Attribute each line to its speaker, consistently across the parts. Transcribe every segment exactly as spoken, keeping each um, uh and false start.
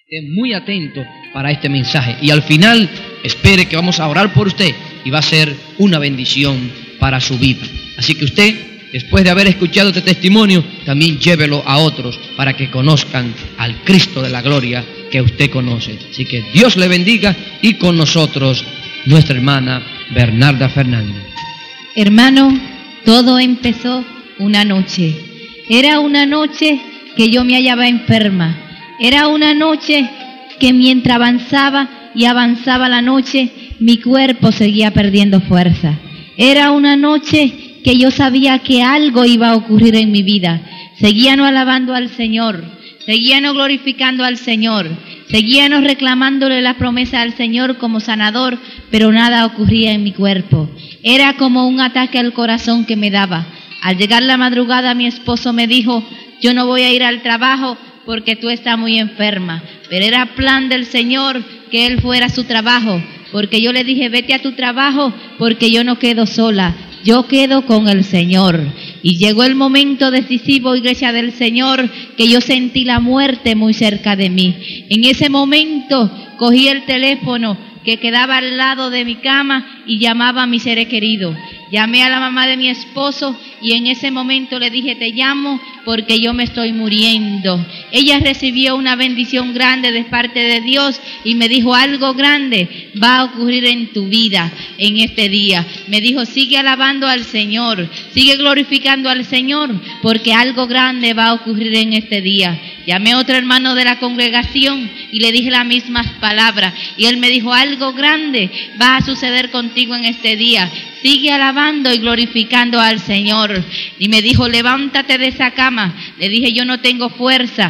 Speaker 1: Esté muy atento para este mensaje y al final espere que vamos a orar por usted y va a ser una bendición para su vida. Así que usted, después de haber escuchado este testimonio, también llévelo a otros para que conozcan al Cristo de la gloria que usted conoce. Así que Dios le bendiga y con nosotros nuestra hermana Bernarda Fernández.
Speaker 2: Hermano, todo empezó una noche. Era una noche que yo me hallaba enferma. Era una noche que mientras avanzaba y avanzaba la noche, mi cuerpo seguía perdiendo fuerza. Era una noche que yo sabía que algo iba a ocurrir en mi vida. Seguíamos alabando al Señor, seguíamos glorificando al Señor, seguíamos reclamándole la promesa al Señor como sanador, pero nada ocurría en mi cuerpo. Era como un ataque al corazón que me daba. Al llegar la madrugada, mi esposo me dijo: yo no voy a ir al trabajo porque tú estás muy enferma. Pero era plan del Señor que Él fuera a su trabajo, porque yo le dije: vete a tu trabajo porque yo no quedo sola, yo quedo con el Señor. Y llegó el momento decisivo, iglesia del Señor, que yo sentí la muerte muy cerca de mí. En ese momento cogí el teléfono que quedaba al lado de mi cama y llamaba a mi ser querido. Llamé a la mamá de mi esposo y en ese momento le dije: te llamo porque yo me estoy muriendo. Ella recibió una bendición grande de parte de Dios y me dijo: algo grande va a ocurrir en tu vida en este día. Me dijo: sigue alabando al Señor, sigue glorificando al Señor, porque algo grande va a ocurrir en este día. Llamé a otro hermano de la congregación y le dije las mismas palabras y él me dijo: algo grande va a suceder contigo en este día. Sigue alabando y glorificando al Señor. Y me dijo: levántate de esa cama. Le dije: yo no tengo fuerza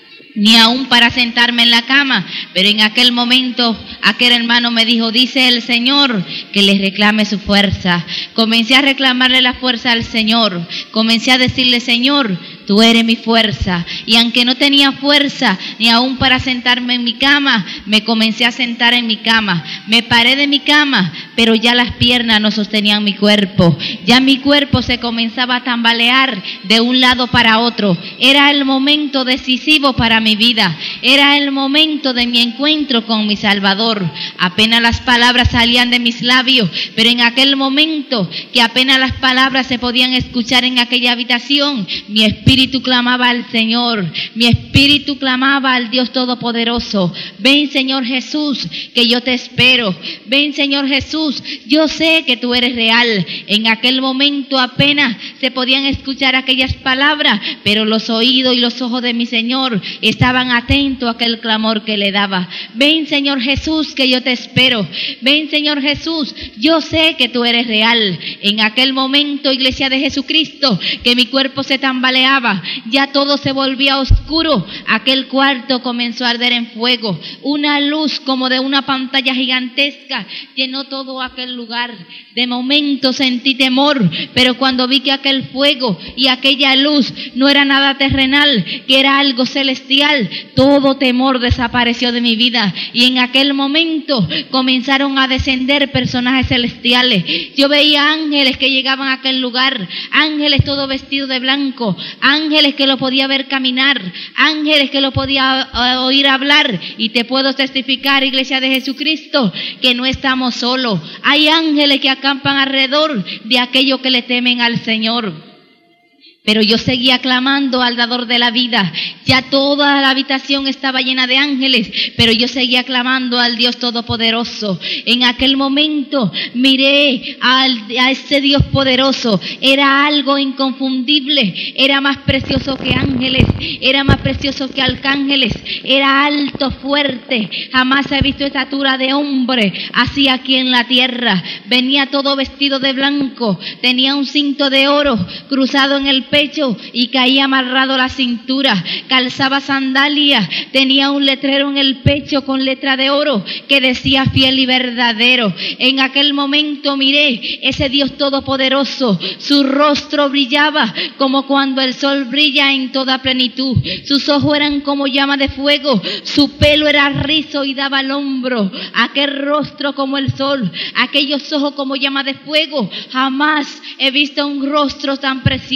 Speaker 2: ni aún para sentarme en la cama. Pero en aquel momento, aquel hermano me dijo: dice el Señor que le reclame su fuerza. Comencé a reclamarle la fuerza al Señor. Comencé a decirle: Señor, tú eres mi fuerza. Y aunque no tenía fuerza ni aún para sentarme en mi cama, me comencé a sentar en mi cama. Me paré de mi cama, pero ya las piernas no sostenían mi cuerpo. Ya mi cuerpo se comenzaba a tambalear de un lado para otro. Era el momento decisivo para mi vida. Era el momento de mi encuentro con mi Salvador. Apenas las palabras salían de mis labios, pero en aquel momento que apenas las palabras se podían escuchar en aquella habitación, mi espíritu Mi espíritu clamaba al Señor, mi espíritu clamaba al Dios Todopoderoso: ven, Señor Jesús, que yo te espero. Ven, Señor Jesús, yo sé que tú eres real. En aquel momento apenas se podían escuchar aquellas palabras, pero los oídos y los ojos de mi Señor estaban atentos a aquel clamor que le daba. Ven, Señor Jesús, que yo te espero. Ven, Señor Jesús, yo sé que tú eres real. En aquel momento, iglesia de Jesucristo, que mi cuerpo se tambaleaba, ya todo se volvía oscuro. Aquel cuarto comenzó a arder en fuego. Una luz como de una pantalla gigantesca llenó todo aquel lugar. De momento sentí temor, pero cuando vi que aquel fuego y aquella luz no era nada terrenal, que era algo celestial, todo temor desapareció de mi vida. Y en aquel momento comenzaron a descender personajes celestiales. Yo veía ángeles que llegaban a aquel lugar, ángeles todos vestidos de blanco, ángeles que lo podía ver caminar, ángeles que lo podía uh, oír hablar. Y te puedo testificar, iglesia de Jesucristo, que no estamos solos. Hay ángeles que acampan alrededor de aquellos que le temen al Señor. Pero yo seguía clamando al dador de la vida. Ya toda la habitación estaba llena de ángeles, pero yo seguía clamando al Dios Todopoderoso. En aquel momento miré al, a ese Dios poderoso. Era algo inconfundible. Era más precioso que ángeles. Era más precioso que arcángeles. Era alto, fuerte. Jamás he visto estatura de hombre así aquí en la tierra. Venía todo vestido de blanco. Tenía un cinto de oro cruzado en el pecho y caía amarrado a la cintura. Calzaba sandalias, tenía un letrero en el pecho con letra de oro que decía fiel y verdadero. En aquel momento miré ese Dios todopoderoso. Su rostro brillaba como cuando el sol brilla en toda plenitud. Sus ojos eran como llama de fuego. Su pelo era rizo y daba al hombro. Aquel rostro como el sol, aquellos ojos como llama de fuego. Jamás he visto un rostro tan precioso.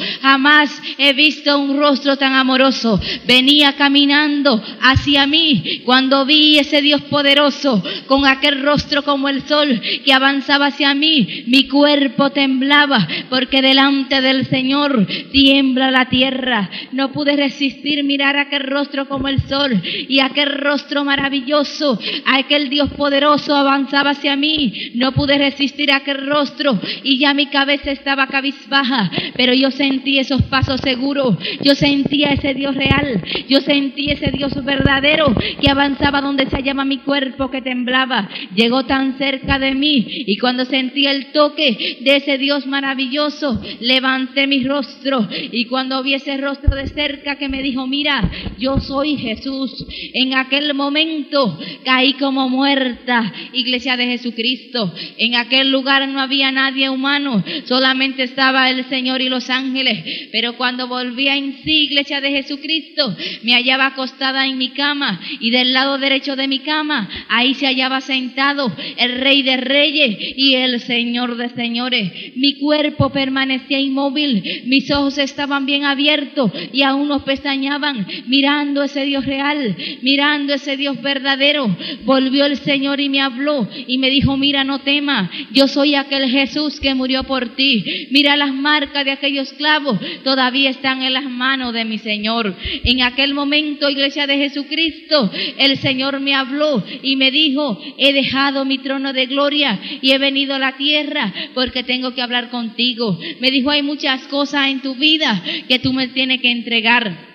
Speaker 2: Jamás he visto un rostro tan amoroso. Venía caminando hacia mí cuando vi ese Dios poderoso con aquel rostro como el sol que avanzaba hacia mí. Mi cuerpo temblaba porque delante del Señor tiembla la tierra. No pude resistir mirar aquel rostro como el sol y aquel rostro maravilloso. Aquel Dios poderoso avanzaba hacia mí. No pude resistir aquel rostro y ya mi cabeza estaba cabizbaja, pero yo sentí esos pasos seguros. Yo sentía ese Dios real. Yo sentí ese Dios verdadero que avanzaba donde se hallaba mi cuerpo que temblaba. Llegó tan cerca de mí y cuando sentí el toque de ese Dios maravilloso, levanté mi rostro y cuando vi ese rostro de cerca que me dijo, mira, yo soy Jesús. En aquel momento caí como muerta, iglesia de Jesucristo. En aquel lugar no había nadie humano, solamente estaba el Señor y los ángeles. Pero cuando volvía en sí, iglesia de Jesucristo, me hallaba acostada en mi cama y del lado derecho de mi cama, ahí se hallaba sentado el Rey de Reyes y el Señor de Señores. Mi cuerpo permanecía inmóvil, mis ojos estaban bien abiertos y aún no pestañaban, mirando ese Dios real, mirando ese Dios verdadero. Volvió el Señor y me habló y me dijo, mira, no temas, yo soy aquel Jesús que murió por ti. Mira, las marcas de aquellos clavos todavía están en las manos de mi Señor. En aquel momento, iglesia de Jesucristo, el Señor me habló y me dijo, he dejado mi trono de gloria y he venido a la tierra porque tengo que hablar contigo. Me dijo, hay muchas cosas en tu vida que tú me tienes que entregar.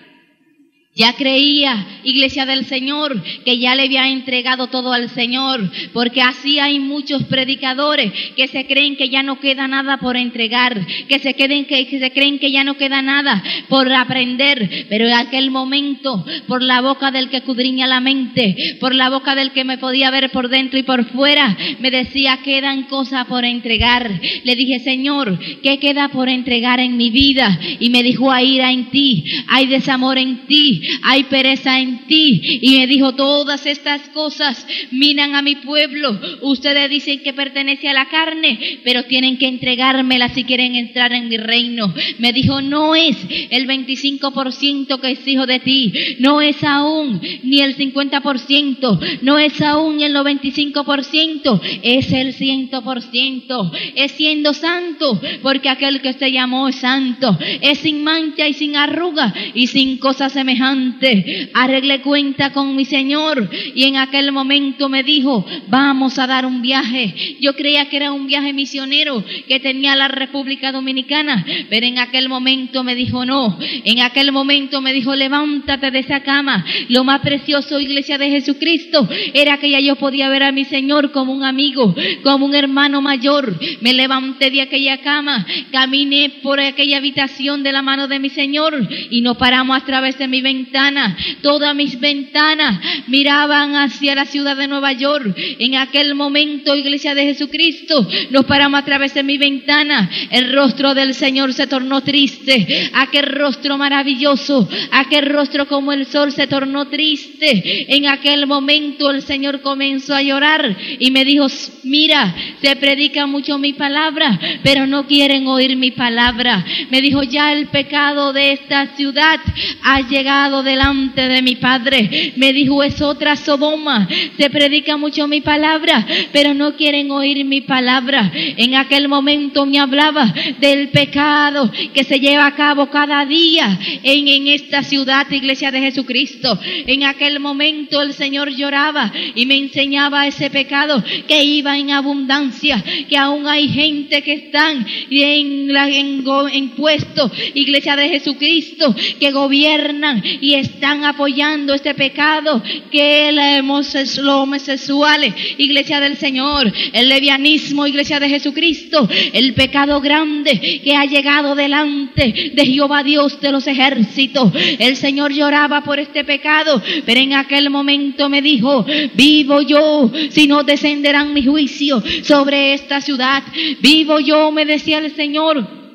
Speaker 2: Ya creía, iglesia del Señor, que ya le había entregado todo al Señor, porque así hay muchos predicadores que se creen que ya no queda nada por entregar, que se, queden, que, que se creen que ya no queda nada por aprender, pero en aquel momento, por la boca del que escudriña la mente, por la boca del que me podía ver por dentro y por fuera, me decía, quedan cosas por entregar. Le dije, Señor, ¿qué queda por entregar en mi vida? Y me dijo, hay ira en ti, hay desamor en ti, hay pereza en ti. Y me dijo, todas estas cosas miran a mi pueblo. Ustedes dicen que pertenece a la carne, pero tienen que entregármela si quieren entrar en mi reino. Me dijo, no es el veinticinco por ciento que exijo de ti, no es aún ni el cincuenta por ciento, no es aún el noventa y cinco por ciento, es el cien por ciento. Es siendo santo, porque aquel que te llamó es santo, es sin mancha y sin arruga y sin cosa semejante. Arreglé cuenta con mi Señor y en aquel momento me dijo, vamos a dar un viaje. Yo creía que era un viaje misionero que tenía la República Dominicana, pero en aquel momento me dijo no. En aquel momento me dijo, levántate de esa cama. Lo más precioso, iglesia de Jesucristo, era que ya yo podía ver a mi Señor como un amigo, como un hermano mayor. Me levanté de aquella cama, caminé por aquella habitación de la mano de mi Señor y nos paramos a través de mi ventana. Todas mis ventanas miraban hacia la ciudad de Nueva York. En aquel momento, iglesia de Jesucristo, nos paramos a través de mi ventana. El rostro del Señor se tornó triste. Aquel rostro maravilloso, aquel rostro como el sol se tornó triste. En aquel momento el Señor comenzó a llorar y me dijo, mira, se predica mucho mi palabra, pero no quieren oír mi palabra. Me dijo, ya el pecado de esta ciudad ha llegado delante de mi Padre. Me dijo, es otra Sodoma. Se predica mucho mi palabra, pero no quieren oír mi palabra. En aquel momento me hablaba del pecado que se lleva a cabo cada día en, en esta ciudad, iglesia de Jesucristo. En aquel momento el Señor lloraba y me enseñaba ese pecado que iba en abundancia, que aún hay gente que están en, la, en, en puestos, iglesia de Jesucristo, que gobiernan y están apoyando este pecado que los homosexuales, iglesia del Señor, el lesbianismo, iglesia de Jesucristo, el pecado grande que ha llegado delante de Jehová Dios de los ejércitos. El Señor lloraba por este pecado, pero en aquel momento me dijo, vivo yo, si no descenderán mi juicio sobre esta ciudad. Vivo yo, me decía el Señor,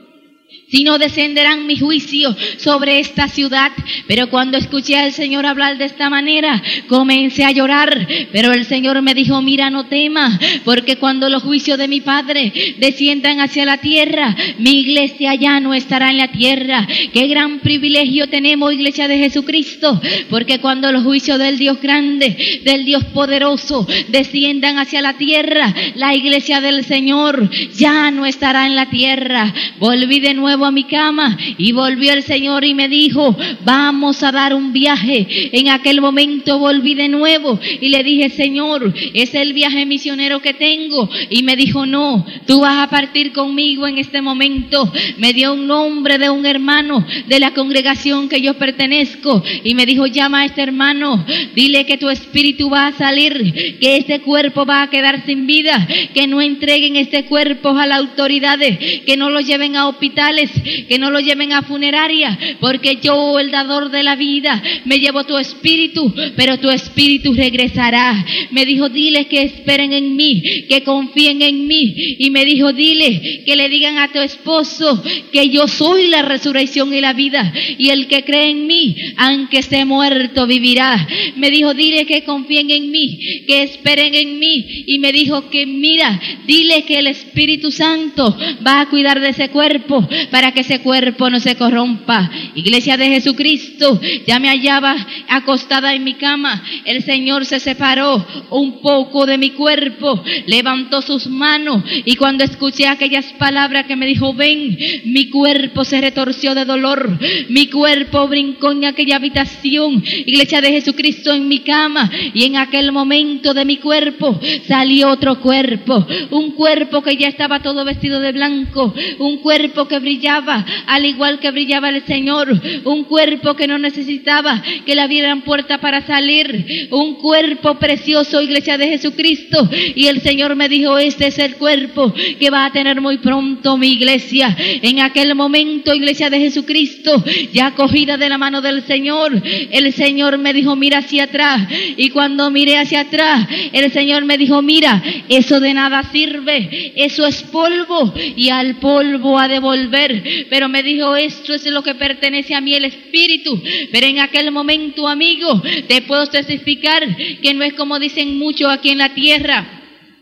Speaker 2: sino descenderán mis juicios sobre esta ciudad. Pero cuando escuché al Señor hablar de esta manera, comencé a llorar. Pero el Señor me dijo, mira, no temas, porque cuando los juicios de mi Padre desciendan hacia la tierra, mi iglesia ya no estará en la tierra. Qué gran privilegio tenemos, iglesia de Jesucristo, porque cuando los juicios del Dios grande, del Dios poderoso, desciendan hacia la tierra, la iglesia del Señor ya no estará en la tierra. Volví de nuevo a mi cama y volvió el Señor y me dijo, vamos a dar un viaje. En aquel momento volví de nuevo y le dije, Señor, es el viaje misionero que tengo. Y me dijo, no, tú vas a partir conmigo en este momento. Me dio un nombre de un hermano de la congregación que yo pertenezco y me dijo, llama a este hermano, dile que tu espíritu va a salir, que este cuerpo va a quedar sin vida, que no entreguen este cuerpo a las autoridades, que no lo lleven a hospitales, que no lo lleven a funeraria, porque yo, el dador de la vida, me llevo tu espíritu, pero tu espíritu regresará. Me dijo, dile que esperen en mí, que confíen en mí. Y me dijo, dile que le digan a tu esposo que yo soy la resurrección y la vida, y el que cree en mí, aunque esté muerto, vivirá. Me dijo, dile que confíen en mí, que esperen en mí. Y me dijo que mira, dile que el Espíritu Santo va a cuidar de ese cuerpo, para que ese cuerpo no se corrompa. Iglesia de Jesucristo, ya me hallaba acostada en mi cama. El Señor se separó un poco de mi cuerpo, levantó sus manos, y cuando escuché aquellas palabras que me dijo, ven, mi cuerpo se retorció de dolor, mi cuerpo brincó en aquella habitación, iglesia de Jesucristo, en mi cama, y en aquel momento de mi cuerpo salió otro cuerpo, un cuerpo que ya estaba todo vestido de blanco, un cuerpo que brillaba al igual que brillaba el Señor, un cuerpo que no necesitaba que le abrieran puerta para salir, un cuerpo precioso, iglesia de Jesucristo. Y el Señor me dijo, este es el cuerpo que va a tener muy pronto mi iglesia. En aquel momento, iglesia de Jesucristo, ya cogida de la mano del Señor, el Señor me dijo, mira hacia atrás. Y cuando miré hacia atrás, el Señor me dijo, mira, eso de nada sirve, eso es polvo, y al polvo a devolver. Pero me dijo, esto es lo que pertenece a mí, el Espíritu. Pero en aquel momento, amigo, te puedo testificar que no es como dicen muchos aquí en la tierra,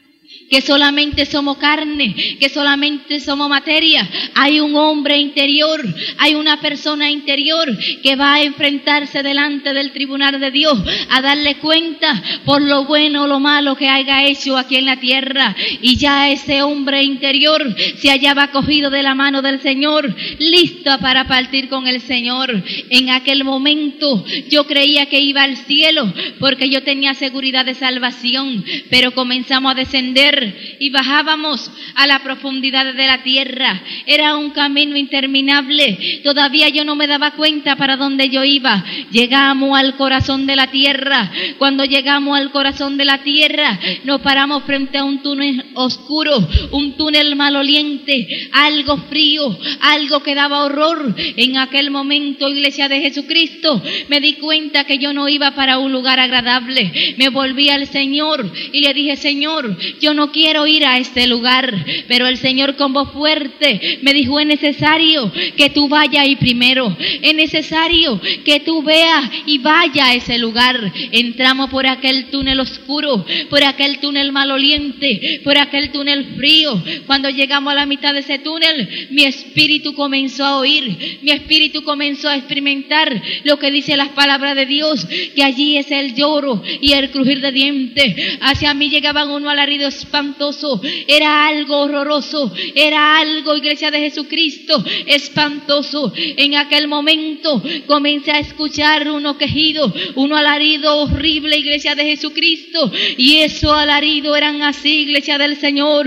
Speaker 2: que solamente somos carne, que solamente somos materia. Hay un hombre interior, hay una persona interior que va a enfrentarse delante del tribunal de Dios, a darle cuenta por lo bueno o lo malo que haya hecho aquí en la tierra. Y ya ese hombre interior se hallaba cogido de la mano del Señor, listo para partir con el Señor. En aquel momento yo creía que iba al cielo, porque yo tenía seguridad de salvación, pero comenzamos a descender y bajábamos a la profundidad de la tierra. Era un camino interminable. Todavía yo no me daba cuenta para dónde yo iba. Llegamos al corazón de la tierra. Cuando llegamos al corazón de la tierra, nos paramos frente a un túnel oscuro, un túnel maloliente, algo frío, algo que daba horror. En aquel momento, iglesia de Jesucristo, me di cuenta que yo no iba para un lugar agradable. Me volví al Señor y le dije, Señor, yo no quiero ir a este lugar. Pero el Señor con voz fuerte me dijo, es necesario que tú vayas ahí primero, es necesario que tú veas y vayas a ese lugar. Entramos por aquel túnel oscuro, por aquel túnel maloliente, por aquel túnel frío. Cuando llegamos a la mitad de ese túnel, mi espíritu comenzó a oír, mi espíritu comenzó a experimentar lo que dice las palabras de Dios, que allí es el lloro y el crujir de dientes. Hacia mí llegaban unos alaridos espantoso, era algo horroroso, era algo, iglesia de Jesucristo, espantoso. En aquel momento comencé a escuchar unos quejidos, un alarido horrible, iglesia de Jesucristo, y esos alaridos eran así, iglesia del Señor.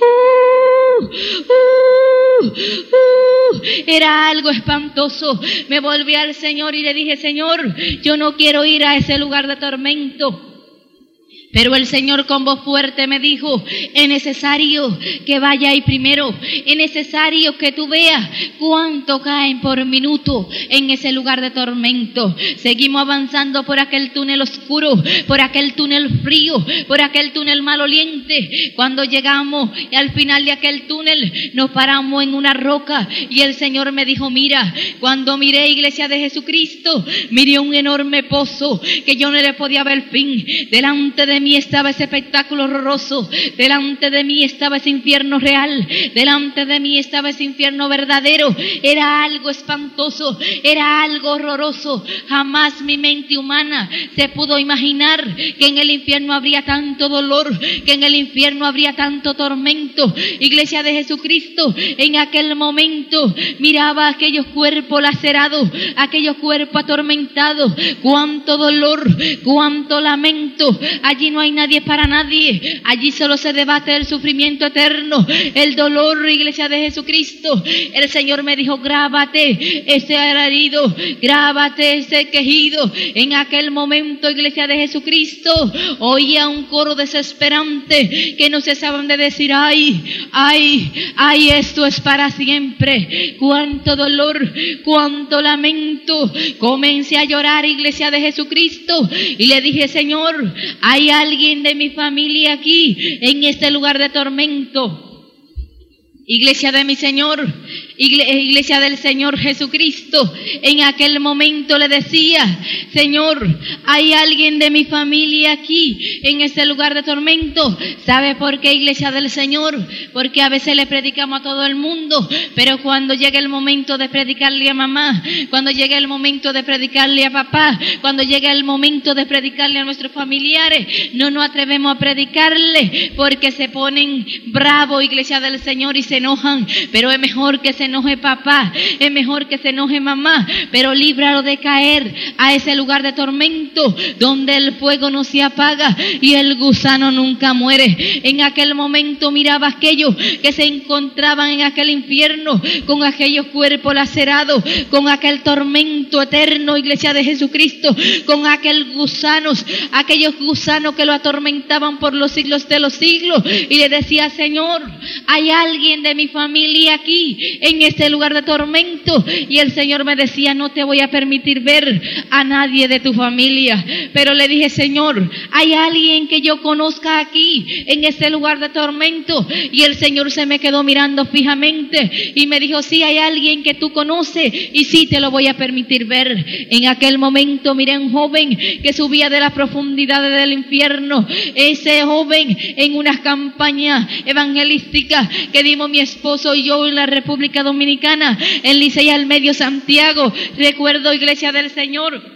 Speaker 2: Uh, uh, uh, era algo espantoso. Me volví al Señor y le dije, Señor, yo no quiero ir a ese lugar de tormento. Pero el Señor con voz fuerte me dijo, es necesario que vaya ahí primero, es necesario que tú veas cuánto caen por minuto en ese lugar de tormento. Seguimos avanzando por aquel túnel oscuro, por aquel túnel frío, por aquel túnel maloliente. Cuando llegamos y al final de aquel túnel nos paramos en una roca y el Señor me dijo, mira, cuando miré, Iglesia de Jesucristo, miré un enorme pozo que yo no le podía ver fin. Delante de mí estaba ese espectáculo horroroso, delante de mí estaba ese infierno real, delante de mí estaba ese infierno verdadero. Era algo espantoso, era algo horroroso. Jamás mi mente humana se pudo imaginar que en el infierno habría tanto dolor, que en el infierno habría tanto tormento. Iglesia de Jesucristo, en aquel momento miraba aquellos cuerpos lacerados, aquellos cuerpos atormentados. Cuánto dolor, cuánto lamento. Allí no hay nadie para nadie, allí solo se debate el sufrimiento eterno, el dolor. Iglesia de Jesucristo, el Señor me dijo, grábate ese alarido, grábate ese quejido. En aquel momento, Iglesia de Jesucristo, oía un coro desesperante que no cesaban de decir, ay, ay, ay, esto es para siempre. Cuánto dolor, cuánto lamento. Comencé a llorar, Iglesia de Jesucristo, y le dije, Señor, hay alguien de mi familia aquí en este lugar de tormento. Iglesia de mi Señor, Iglesia del Señor Jesucristo, en aquel momento le decía, Señor, hay alguien de mi familia aquí en este lugar de tormento. ¿Sabe por qué, Iglesia del Señor? Porque a veces le predicamos a todo el mundo, pero cuando llega el momento de predicarle a mamá, cuando llega el momento de predicarle a papá, cuando llega el momento de predicarle a nuestros familiares, no nos atrevemos a predicarle porque se ponen bravos, Iglesia del Señor, y se enojan. Pero es mejor que se enoje papá, es mejor que se enoje mamá, pero líbralo de caer a ese lugar de tormento donde el fuego no se apaga y el gusano nunca muere. En aquel momento miraba a aquellos que se encontraban en aquel infierno, con aquellos cuerpos lacerados, con aquel tormento eterno, Iglesia de Jesucristo, con aquel gusanos, aquellos gusanos que lo atormentaban por los siglos de los siglos, y le decía, Señor, hay alguien de mi familia aquí en este lugar de tormento. Y el Señor me decía, no te voy a permitir ver a nadie de tu familia. Pero le dije, Señor, hay alguien que yo conozca aquí en este lugar de tormento. Y el Señor se me quedó mirando fijamente y me dijo, sí, hay alguien que tú conoces y sí te lo voy a permitir ver. En aquel momento miré a un joven que subía de las profundidades del infierno. Ese joven, en unas campañas evangelísticas que dimos mi esposo y yo en la República Dominicana, en Licey al Medio, Santiago. Recuerdo, Iglesia del Señor,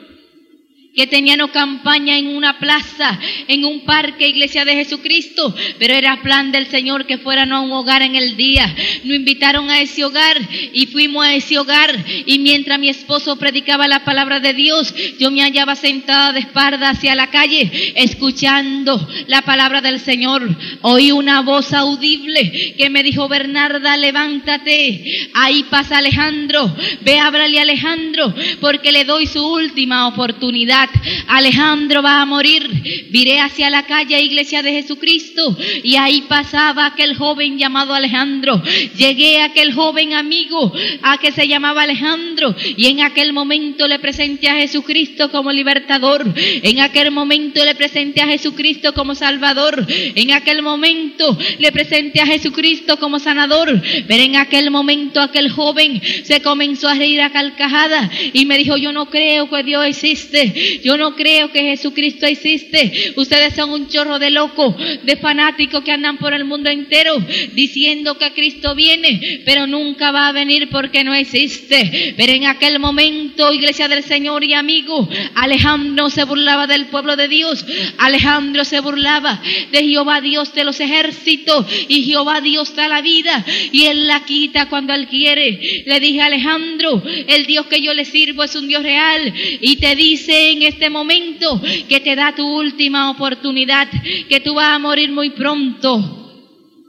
Speaker 2: que tenían campaña en una plaza, en un parque, Iglesia de Jesucristo, pero era plan del Señor que fueran a un hogar en el día. Nos invitaron a ese hogar y fuimos a ese hogar, y mientras mi esposo predicaba la palabra de Dios, yo me hallaba sentada de espalda hacia la calle, escuchando la palabra del Señor. Oí una voz audible que me dijo, Bernarda, levántate, ahí pasa Alejandro, ve, háblale a Alejandro, porque le doy su última oportunidad. Alejandro va a morir. Viré hacia la calle, Iglesia de Jesucristo, y ahí pasaba aquel joven llamado Alejandro. Llegué a aquel joven amigo a que se llamaba Alejandro, y en aquel momento le presenté a Jesucristo como libertador. En aquel momento le presenté a Jesucristo como salvador. En aquel momento le presenté a Jesucristo como sanador. Pero en aquel momento aquel joven se comenzó a reír a carcajadas y me dijo, yo no creo que Dios existe. Yo no creo que Jesucristo existe. Ustedes son un chorro de locos, de fanáticos que andan por el mundo entero diciendo que Cristo viene, pero nunca va a venir porque no existe. Pero en aquel momento, Iglesia del Señor y amigos, Alejandro se burlaba del pueblo de Dios. Alejandro se burlaba de Jehová Dios de los ejércitos, y Jehová Dios da la vida y Él la quita cuando Él quiere. Le dije, Alejandro, el Dios que yo le sirvo es un Dios real y te dice en este momento que te da tu última oportunidad, que tú vas a morir muy pronto.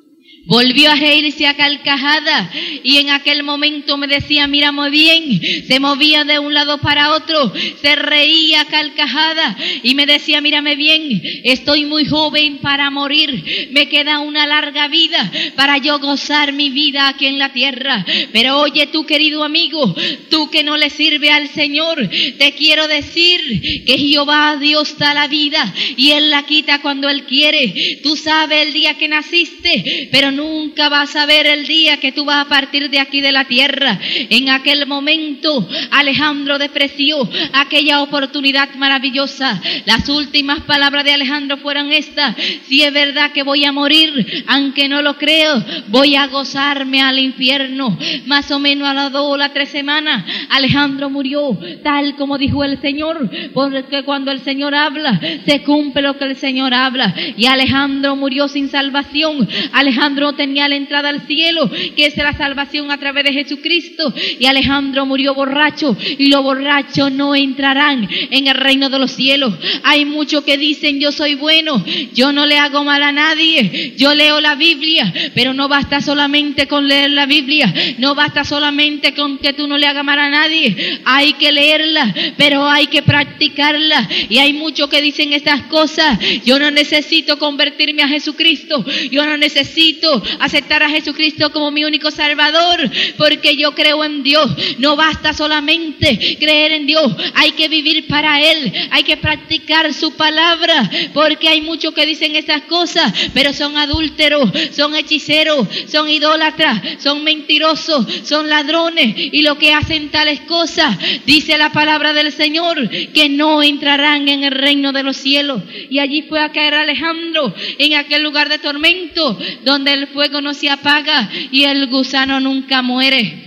Speaker 2: Volvió a reírse a carcajada y en aquel momento me decía, mira muy bien, se movía de un lado para otro, se reía a carcajada y me decía, mírame bien, estoy muy joven para morir, me queda una larga vida para yo gozar mi vida aquí en la tierra, pero oye tú querido amigo, tú que no le sirve al Señor, te quiero decir que Jehová Dios da la vida y Él la quita cuando Él quiere, tú sabes el día que naciste, pero nunca vas a ver el día que tú vas a partir de aquí de la tierra. En aquel momento Alejandro despreció aquella oportunidad maravillosa. Las últimas palabras de Alejandro fueron estas: si es verdad que voy a morir, aunque no lo creo, voy a gozarme al infierno. Más o menos a las dos o las tres semanas Alejandro murió, tal como dijo el Señor, porque cuando el Señor habla se cumple lo que el Señor habla, y Alejandro murió sin salvación. Alejandro no tenía la entrada al cielo, que es la salvación a través de Jesucristo, y Alejandro murió borracho, y los borrachos no entrarán en el reino de los cielos. Hay muchos que dicen, yo soy bueno, yo no le hago mal a nadie, yo leo la Biblia, pero no basta solamente con leer la Biblia, no basta solamente con que tú no le hagas mal a nadie, hay que leerla, pero hay que practicarla. Y hay muchos que dicen estas cosas: yo no necesito convertirme a Jesucristo, yo no necesito aceptar a Jesucristo como mi único Salvador, porque yo creo en Dios. No basta solamente creer en Dios, hay que vivir para Él, hay que practicar su palabra, porque hay muchos que dicen estas cosas, pero son adúlteros, son hechiceros, son idólatras, son mentirosos, son ladrones, y lo que hacen tales cosas, dice la palabra del Señor, que no entrarán en el reino de los cielos. Y allí fue a caer Alejandro, en aquel lugar de tormento, donde el fuego no se apaga y el gusano nunca muere.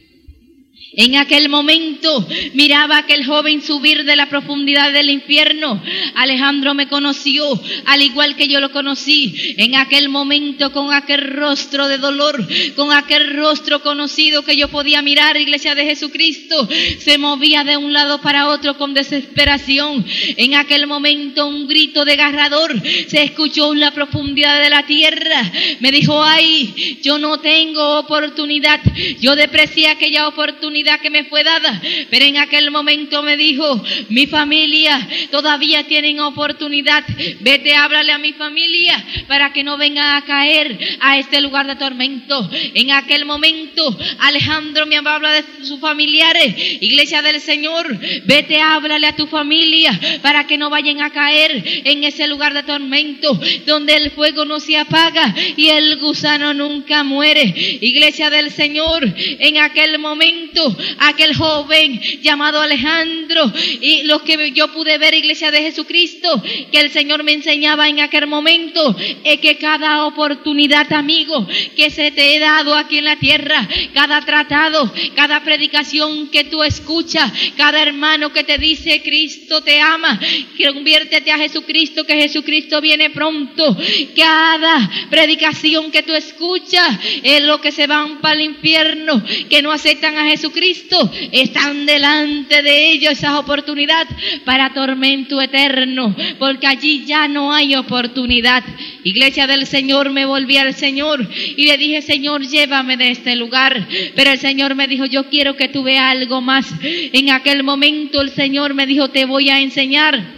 Speaker 2: En aquel momento miraba a aquel joven subir de la profundidad del infierno. Alejandro me conoció, al igual que yo lo conocí. En aquel momento, con aquel rostro de dolor, con aquel rostro conocido que yo podía mirar, Iglesia de Jesucristo, se movía de un lado para otro con desesperación. En aquel momento un grito desgarrador se escuchó en la profundidad de la tierra. Me dijo, ay, yo no tengo oportunidad. Yo desprecié aquella oportunidad que me fue dada, pero en aquel momento me dijo, mi familia todavía tienen oportunidad, vete, háblale a mi familia para que no vengan a caer a este lugar de tormento. En aquel momento Alejandro me habla de sus familiares, Iglesia del Señor, vete, háblale a tu familia para que no vayan a caer en ese lugar de tormento donde el fuego no se apaga y el gusano nunca muere. Iglesia del Señor, en aquel momento aquel joven llamado Alejandro, y lo que yo pude ver, Iglesia de Jesucristo, que el Señor me enseñaba en aquel momento, es que cada oportunidad, amigo, que se te he dado aquí en la tierra, cada tratado, cada predicación que tú escuchas, cada hermano que te dice Cristo te ama, que conviértete a Jesucristo, que Jesucristo viene pronto, cada predicación que tú escuchas es lo que se van para el infierno, que no aceptan a Jesucristo, están delante de ellos esa oportunidad para tormento eterno, porque allí ya no hay oportunidad. Iglesia del Señor, me volví al Señor y le dije, Señor, llévame de este lugar, pero el Señor me dijo, yo quiero que tú veas algo más. En aquel momento el Señor me dijo, te voy a enseñar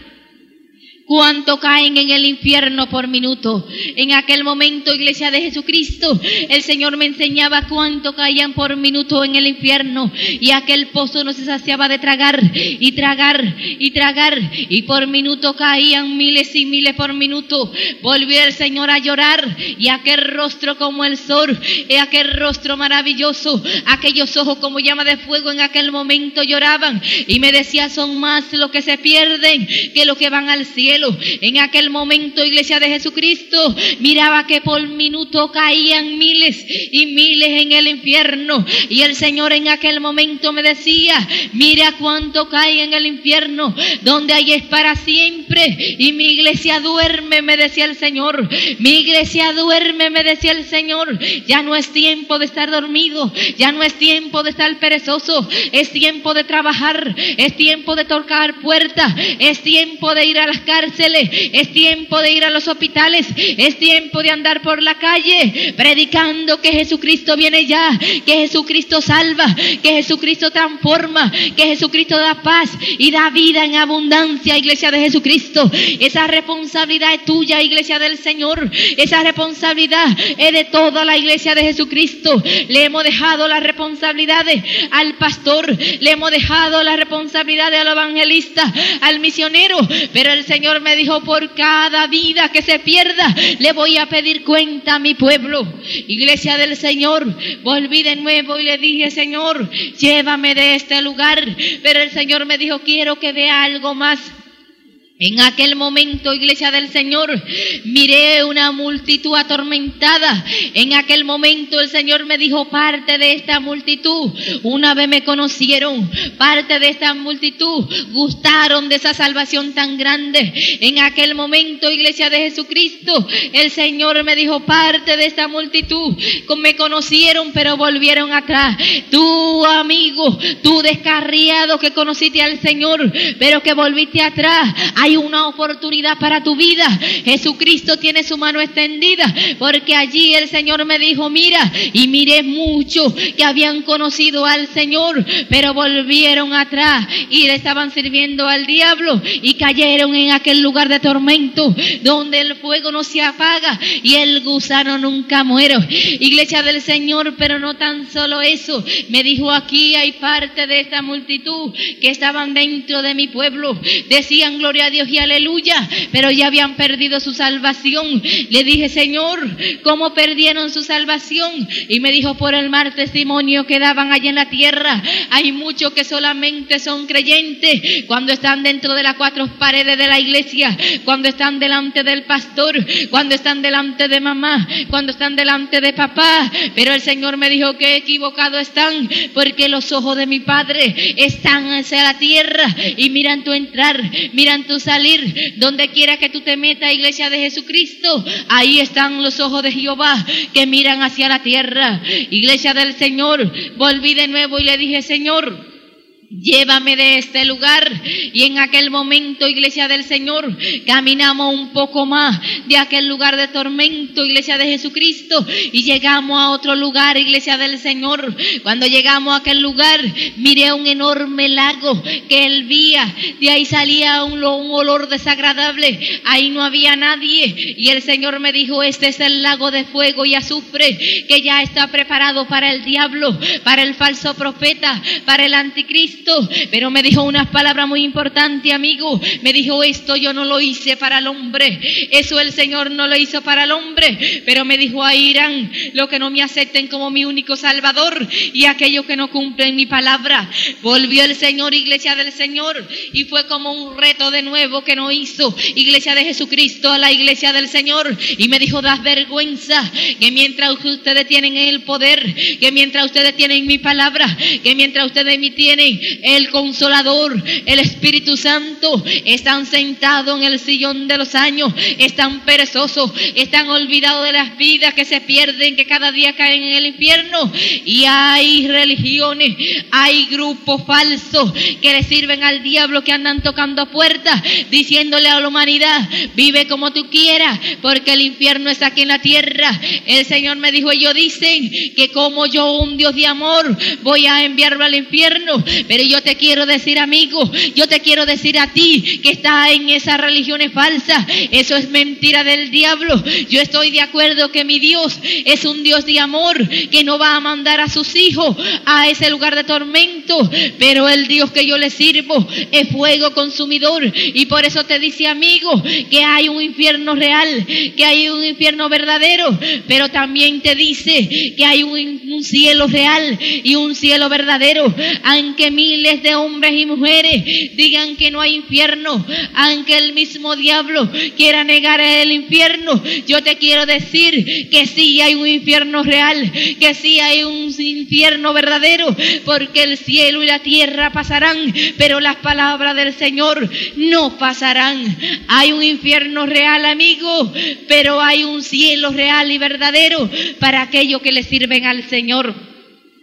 Speaker 2: cuánto caen en el infierno por minuto. En aquel momento, Iglesia de Jesucristo, el Señor me enseñaba cuánto caían por minuto en el infierno, y aquel pozo no se saciaba de tragar y tragar y tragar, y por minuto caían miles y miles por minuto. Volvió el Señor a llorar, y aquel rostro como el sol, y aquel rostro maravilloso, aquellos ojos como llama de fuego, en aquel momento lloraban, y me decía, son más los que se pierden que los que van al cielo. En aquel momento, Iglesia de Jesucristo, miraba que por minuto caían miles y miles en el infierno, y el Señor en aquel momento me decía, mira cuánto cae en el infierno, donde hay es para siempre, y mi iglesia duerme, me decía el Señor, mi iglesia duerme, me decía el Señor. Ya no es tiempo de estar dormido, ya no es tiempo de estar perezoso, es tiempo de trabajar, es tiempo de tocar puertas, es tiempo de ir a las cárceles, cárceles, es tiempo de ir a los hospitales, es tiempo de andar por la calle predicando que Jesucristo viene ya, que Jesucristo salva, que Jesucristo transforma, que Jesucristo da paz y da vida en abundancia, iglesia de Jesucristo. Esa responsabilidad es tuya, iglesia del Señor. Esa responsabilidad es de toda la iglesia de Jesucristo. Le hemos dejado las responsabilidades al pastor, le hemos dejado la responsabilidad al evangelista, al misionero, pero el Señor me dijo: por cada vida que se pierda le voy a pedir cuenta a mi pueblo. Iglesia del Señor, volví de nuevo y le dije: Señor, llévame de este lugar. Pero el Señor me dijo: quiero que vea algo más. En aquel momento, iglesia del Señor, miré una multitud atormentada. En aquel momento el Señor me dijo: parte de esta multitud una vez me conocieron, parte de esta multitud gustaron de esa salvación tan grande. En aquel momento, iglesia de Jesucristo, el Señor me dijo: parte de esta multitud me conocieron, pero volvieron atrás. Tú, amigo, tú descarriado que conociste al Señor, pero que volviste atrás, hay una oportunidad para tu vida. Jesucristo tiene su mano extendida, porque allí el Señor me dijo: mira, y miré muchos que habían conocido al Señor, pero volvieron atrás y le estaban sirviendo al diablo y cayeron en aquel lugar de tormento donde el fuego no se apaga y el gusano nunca muere. Iglesia del Señor, pero no tan solo eso, me dijo: aquí hay parte de esta multitud que estaban dentro de mi pueblo, decían gloria a Dios y aleluya, pero ya habían perdido su salvación. Le dije: Señor, ¿cómo perdieron su salvación? Y me dijo: por el mal testimonio que daban allí en la tierra. Hay muchos que solamente son creyentes cuando están dentro de las cuatro paredes de la iglesia, cuando están delante del pastor, cuando están delante de mamá, cuando están delante de papá. Pero el Señor me dijo que equivocados están, porque los ojos de mi Padre están hacia la tierra y miran tu entrar, miran tu salir. Donde quiera que tú te metas, iglesia de Jesucristo, ahí están los ojos de Jehová que miran hacia la tierra. Iglesia del Señor, volví de nuevo y le dije: Señor, llévame de este lugar. Y en aquel momento, iglesia del Señor, caminamos un poco más de aquel lugar de tormento, iglesia de Jesucristo, y llegamos a otro lugar, iglesia del Señor. Cuando llegamos a aquel lugar, miré un enorme lago que hervía, de ahí salía un, un olor desagradable, ahí no había nadie, y el Señor me dijo: este es el lago de fuego y azufre que ya está preparado para el diablo, para el falso profeta, para el anticristo. Pero me dijo unas palabras muy importantes, amigo. Me dijo: esto yo no lo hice para el hombre, eso el Señor no lo hizo para el hombre. Pero me dijo: ahí irán los que no me acepten como mi único Salvador y aquellos que no cumplen mi palabra. Volvió el Señor, iglesia del Señor, y fue como un reto de nuevo que no hizo, iglesia de Jesucristo, a la iglesia del Señor. Y me dijo: das vergüenza que mientras ustedes tienen el poder, que mientras ustedes tienen mi palabra, que mientras ustedes me tienen el Consolador, el Espíritu Santo, están sentados en el sillón de los años, están perezosos, están olvidados de las vidas que se pierden, que cada día caen en el infierno. Y hay religiones, hay grupos falsos que le sirven al diablo, que andan tocando puertas, diciéndole a la humanidad: vive como tú quieras, porque el infierno está aquí en la tierra. El Señor me dijo: ellos dicen que como yo, un Dios de amor, voy a enviarlo al infierno. Pero yo te quiero decir, amigo, yo te quiero decir a ti que estás en esas religiones falsas, eso es mentira del diablo. Yo estoy de acuerdo que mi Dios es un Dios de amor, que no va a mandar a sus hijos a ese lugar de tormento, pero el Dios que yo le sirvo es fuego consumidor. Y por eso te dice, amigo, que hay un infierno real, que hay un infierno verdadero, pero también te dice que hay un, un cielo real y un cielo verdadero. Aunque miles de hombres y mujeres digan que no hay infierno, aunque el mismo diablo quiera negar el infierno, yo te quiero decir que sí hay un infierno real, que sí hay un infierno verdadero, porque el cielo y la tierra pasarán, pero las palabras del Señor no pasarán. Hay un infierno real, amigo, pero hay un cielo real y verdadero para aquellos que le sirven al Señor.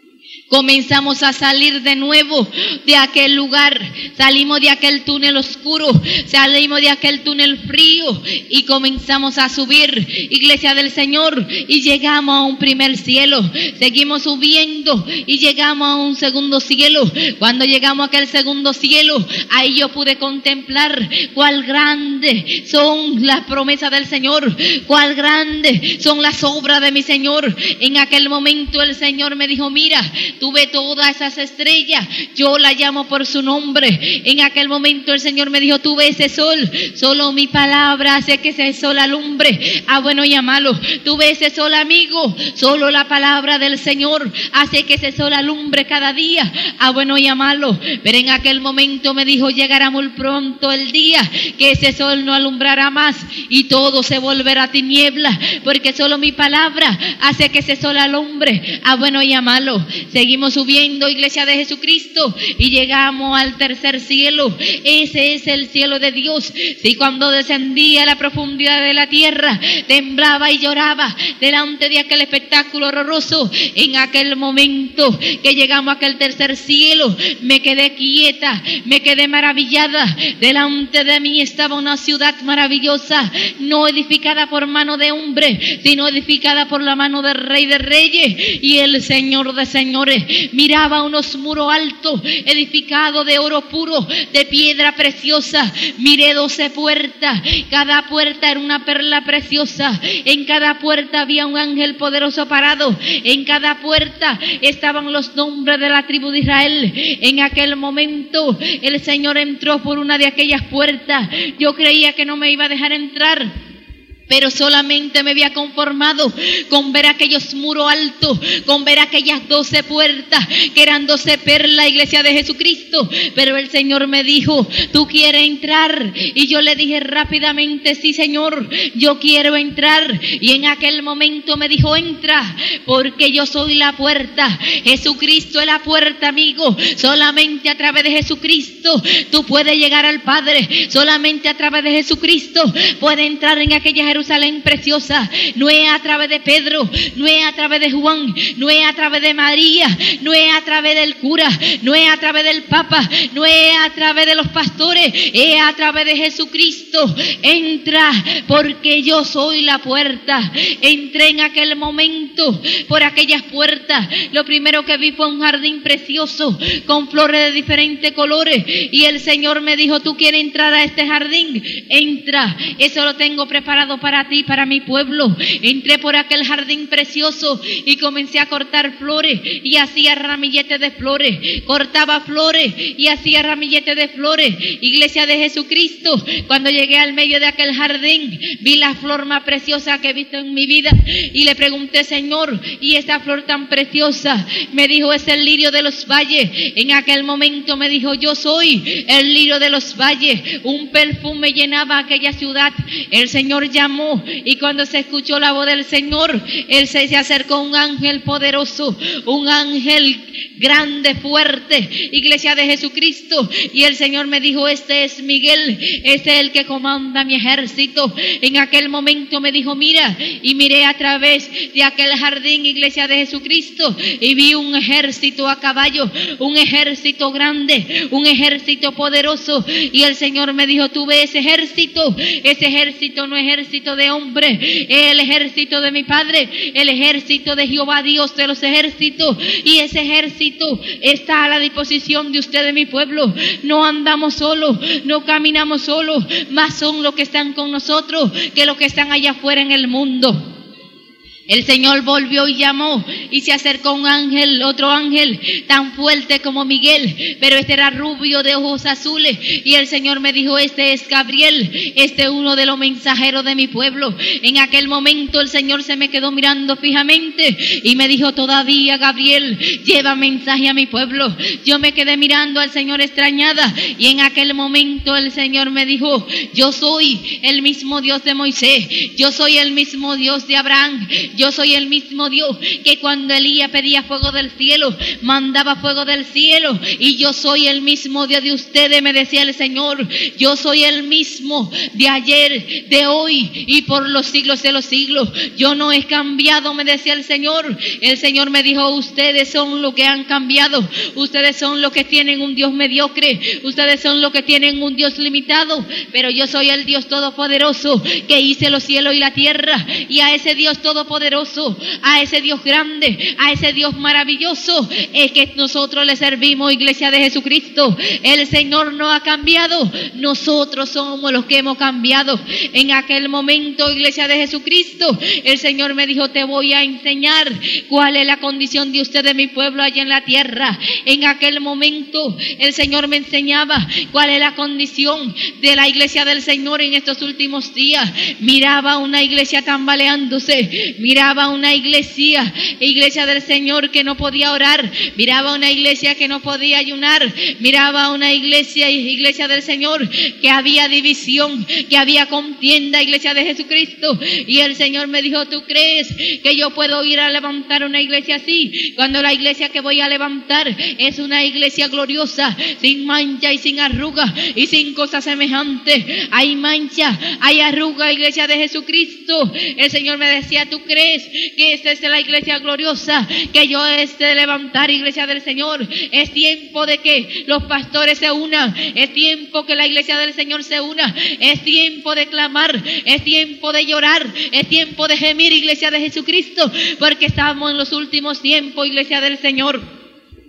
Speaker 2: Comenzamos a salir de nuevo de aquel lugar, salimos de aquel túnel oscuro, salimos de aquel túnel frío y comenzamos a subir, iglesia del Señor, y llegamos a un primer cielo, seguimos subiendo y llegamos a un segundo cielo. Cuando llegamos a aquel segundo cielo, ahí yo pude contemplar cuál grande son las promesas del Señor, cuál grande son las obras de mi Señor. En aquel momento el Señor me dijo: mira, tú ves todas esas estrellas, yo la llamo por su nombre. En aquel momento el Señor me dijo: tú ves ese sol, solo mi palabra hace que ese sol alumbre a bueno y a malo. Tú ves ese sol, amigo, solo la palabra del Señor hace que ese sol alumbre cada día a bueno y a malo. Pero en aquel momento me dijo: llegará muy pronto el día que ese sol no alumbrará más y todo se volverá tiniebla, porque solo mi palabra hace que ese sol alumbre a bueno y a malo. Seguimos subiendo, iglesia de Jesucristo, y llegamos al tercer cielo. Ese es el cielo de Dios. Si cuando descendía a la profundidad de la tierra temblaba y lloraba delante de aquel espectáculo horroroso, en aquel momento que llegamos a aquel tercer cielo me quedé quieta, me quedé maravillada. Delante de mí estaba una ciudad maravillosa, no edificada por mano de hombre, sino edificada por la mano del Rey de Reyes y el Señor de Señores. Miraba unos muros altos, edificados de oro puro, de piedra preciosa. Miré doce puertas, cada puerta era una perla preciosa. En cada puerta había un ángel poderoso parado. En cada puerta estaban los nombres de la tribu de Israel. En aquel momento el Señor entró por una de aquellas puertas. Yo creía que no me iba a dejar entrar, pero solamente me había conformado con ver aquellos muros altos, con ver aquellas doce puertas, que eran doce perlas, iglesia de Jesucristo. Pero el Señor me dijo: ¿tú quieres entrar? Y yo le dije rápidamente: sí, Señor, yo quiero entrar. Y en aquel momento me dijo: entra, porque yo soy la puerta. Jesucristo es la puerta, amigo. Solamente a través de Jesucristo tú puedes llegar al Padre. Solamente a través de Jesucristo puedes entrar en aquella Jerusalén preciosa. No es a través de Pedro, no es a través de Juan, no es a través de María, no es a través del cura, no es a través del Papa, no es a través de los pastores, es a través de Jesucristo. Entra, porque yo soy la puerta. Entré en aquel momento por aquellas puertas. Lo primero que vi fue un jardín precioso con flores de diferentes colores, y el Señor me dijo: ¿tú quieres entrar a este jardín? Entra, eso lo tengo preparado para para ti, para mi pueblo. Entré por aquel jardín precioso y comencé a cortar flores y hacía ramilletes de flores. Cortaba flores y hacía ramilletes de flores. Iglesia de Jesucristo, cuando llegué al medio de aquel jardín, vi la flor más preciosa que he visto en mi vida y le pregunté: Señor, ¿y esta flor tan preciosa? Me dijo: es el lirio de los valles. En aquel momento me dijo: yo soy el lirio de los valles. Un perfume llenaba aquella ciudad. El Señor llamó, y cuando se escuchó la voz del Señor, Él se, se acercó un ángel poderoso, un ángel grande, fuerte, iglesia de Jesucristo, y el Señor me dijo: este es Miguel, este es el que comanda mi ejército. En aquel momento me dijo: mira, y miré a través de aquel jardín, iglesia de Jesucristo, y vi un ejército a caballo, un ejército grande, un ejército poderoso, y el Señor me dijo: tú ves ese ejército, ese ejército no es ejército de hombre, es el ejército de mi Padre, el ejército de Jehová Dios de los ejércitos, y ese ejército está a la disposición de ustedes, mi pueblo. No andamos solos, no caminamos solos, más son los que están con nosotros que los que están allá afuera en el mundo. El Señor volvió y llamó, y se acercó un ángel, otro ángel, tan fuerte como Miguel, pero este era rubio, de ojos azules, y el Señor me dijo: este es Gabriel, este es uno de los mensajeros de mi pueblo. En aquel momento el Señor se me quedó mirando fijamente y me dijo: todavía, Gabriel, lleva mensaje a mi pueblo. Yo me quedé mirando al Señor extrañada, y en aquel momento el Señor me dijo: yo soy el mismo Dios de Moisés, yo soy el mismo Dios de Abraham, Yo soy el mismo Dios que cuando Elías pedía fuego del cielo, mandaba fuego del cielo. Y yo soy el mismo Dios de ustedes, me decía el Señor. Yo soy el mismo de ayer, de hoy y por los siglos de los siglos. Yo no he cambiado, me decía el Señor. El Señor me dijo, ustedes son los que han cambiado. Ustedes son los que tienen un Dios mediocre. Ustedes son los que tienen un Dios limitado. Pero yo soy el Dios todopoderoso que hice los cielos y la tierra. Y a ese Dios todopoderoso, a ese Dios grande, a ese Dios maravilloso es que nosotros le servimos, iglesia de Jesucristo. El Señor no ha cambiado, nosotros somos los que hemos cambiado. En aquel momento, iglesia de Jesucristo, el Señor me dijo, te voy a enseñar cuál es la condición de ustedes, mi pueblo, allá en la tierra. En aquel momento el Señor me enseñaba cuál es la condición de la iglesia del Señor en estos últimos días. Miraba una iglesia tambaleándose, miraba una iglesia, iglesia del Señor que no podía orar, miraba una iglesia que no podía ayunar, miraba una iglesia, iglesia del Señor, que había división, que había contienda, iglesia de Jesucristo. Y el Señor me dijo, ¿tú crees que yo puedo ir a levantar una iglesia así? Cuando la iglesia que voy a levantar es una iglesia gloriosa, sin mancha y sin arruga y sin cosas semejantes. Hay mancha, hay arruga, iglesia de Jesucristo. El Señor me decía, ¿tú crees que esta es la iglesia gloriosa que yo es de levantar, iglesia del Señor? Es tiempo de que los pastores se unan, es tiempo que la iglesia del Señor se una, es tiempo de clamar, es tiempo de llorar, es tiempo de gemir, iglesia de Jesucristo, porque estamos en los últimos tiempos, iglesia del Señor.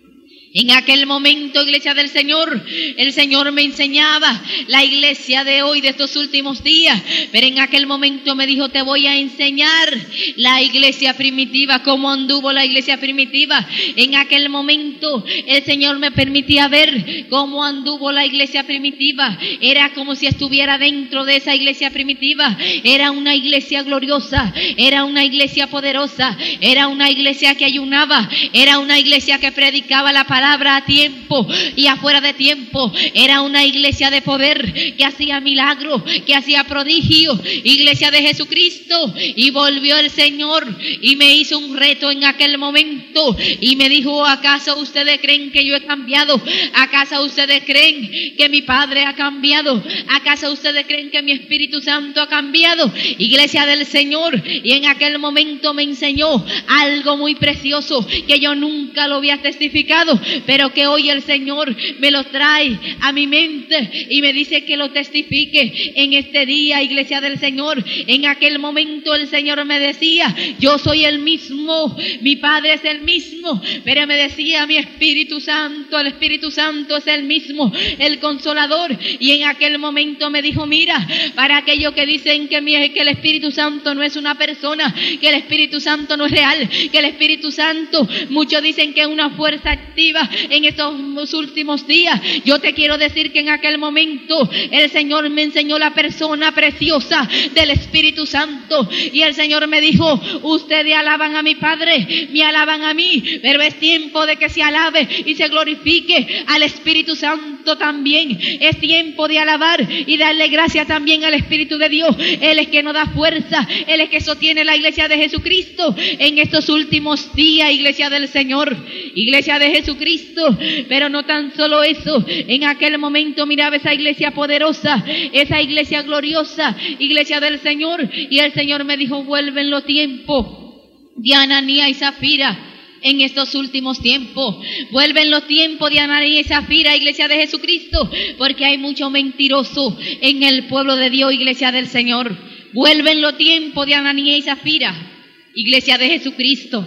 Speaker 2: En aquel momento, iglesia del Señor, el Señor me enseñaba la iglesia de hoy, de estos últimos días. Pero en aquel momento me dijo, te voy a enseñar la iglesia primitiva, cómo anduvo la iglesia primitiva. En aquel momento el Señor me permitía ver cómo anduvo la iglesia primitiva. Era como si estuviera dentro de esa iglesia primitiva. Era una iglesia gloriosa, era una iglesia poderosa, era una iglesia que ayunaba, era una iglesia que predicaba la palabra palabra a tiempo y afuera de tiempo. Era una iglesia de poder que hacía milagros, que hacía prodigios, iglesia de Jesucristo. Y volvió el Señor y me hizo un reto en aquel momento y me dijo, ¿acaso ustedes creen que yo he cambiado? ¿Acaso ustedes creen que mi Padre ha cambiado? ¿Acaso ustedes creen que mi Espíritu Santo ha cambiado? Iglesia del Señor. Y en aquel momento me enseñó algo muy precioso que yo nunca lo había testificado, pero que hoy el Señor me lo trae a mi mente y me dice que lo testifique en este día, iglesia del Señor. En aquel momento el Señor me decía, yo soy el mismo, mi Padre es el mismo, pero me decía, mi Espíritu Santo, el Espíritu Santo es el mismo, el Consolador. Y en aquel momento me dijo, mira, para aquellos que dicen que, mi, que el Espíritu Santo no es una persona, que el Espíritu Santo no es real, que el Espíritu Santo, muchos dicen que es una fuerza activa en estos últimos días, yo te quiero decir que en aquel momento el Señor me enseñó la persona preciosa del Espíritu Santo. Y el Señor me dijo, ustedes alaban a mi Padre, me alaban a mí, pero es tiempo de que se alabe y se glorifique al Espíritu Santo también. Es tiempo de alabar y darle gracias también al Espíritu de Dios. Él es que nos da fuerza, Él es que sostiene la iglesia de Jesucristo en estos últimos días, iglesia del Señor, iglesia de Jesucristo. Pero no tan solo eso, en aquel momento miraba esa iglesia poderosa, esa iglesia gloriosa, iglesia del Señor, y el Señor me dijo, vuelven los tiempos de Ananías y Zafira. En estos últimos tiempos, vuelven los tiempos de Ananías y Zafira, iglesia de Jesucristo, porque hay mucho mentiroso en el pueblo de Dios, iglesia del Señor. Vuelven los tiempos de Ananías y Zafira, iglesia de Jesucristo.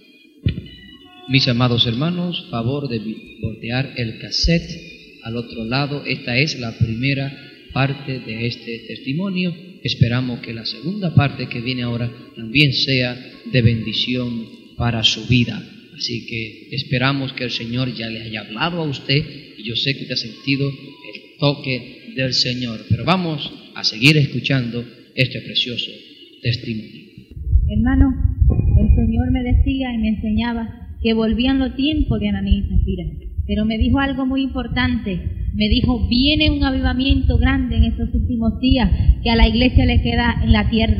Speaker 1: Mis amados hermanos, favor de voltear el cassette al otro lado. Esta es la primera parte de este testimonio. Esperamos que la segunda parte que viene ahora también sea de bendición para su vida. Así que esperamos que el Señor ya le haya hablado a usted y yo sé que usted ha sentido el toque del Señor. Pero vamos a seguir escuchando este precioso testimonio.
Speaker 2: Hermano, el Señor me decía y me enseñaba que volvían los tiempos de Ananías y Zafira, pero me dijo algo muy importante. Me dijo, viene un avivamiento grande en estos últimos días que a la iglesia le queda en la tierra.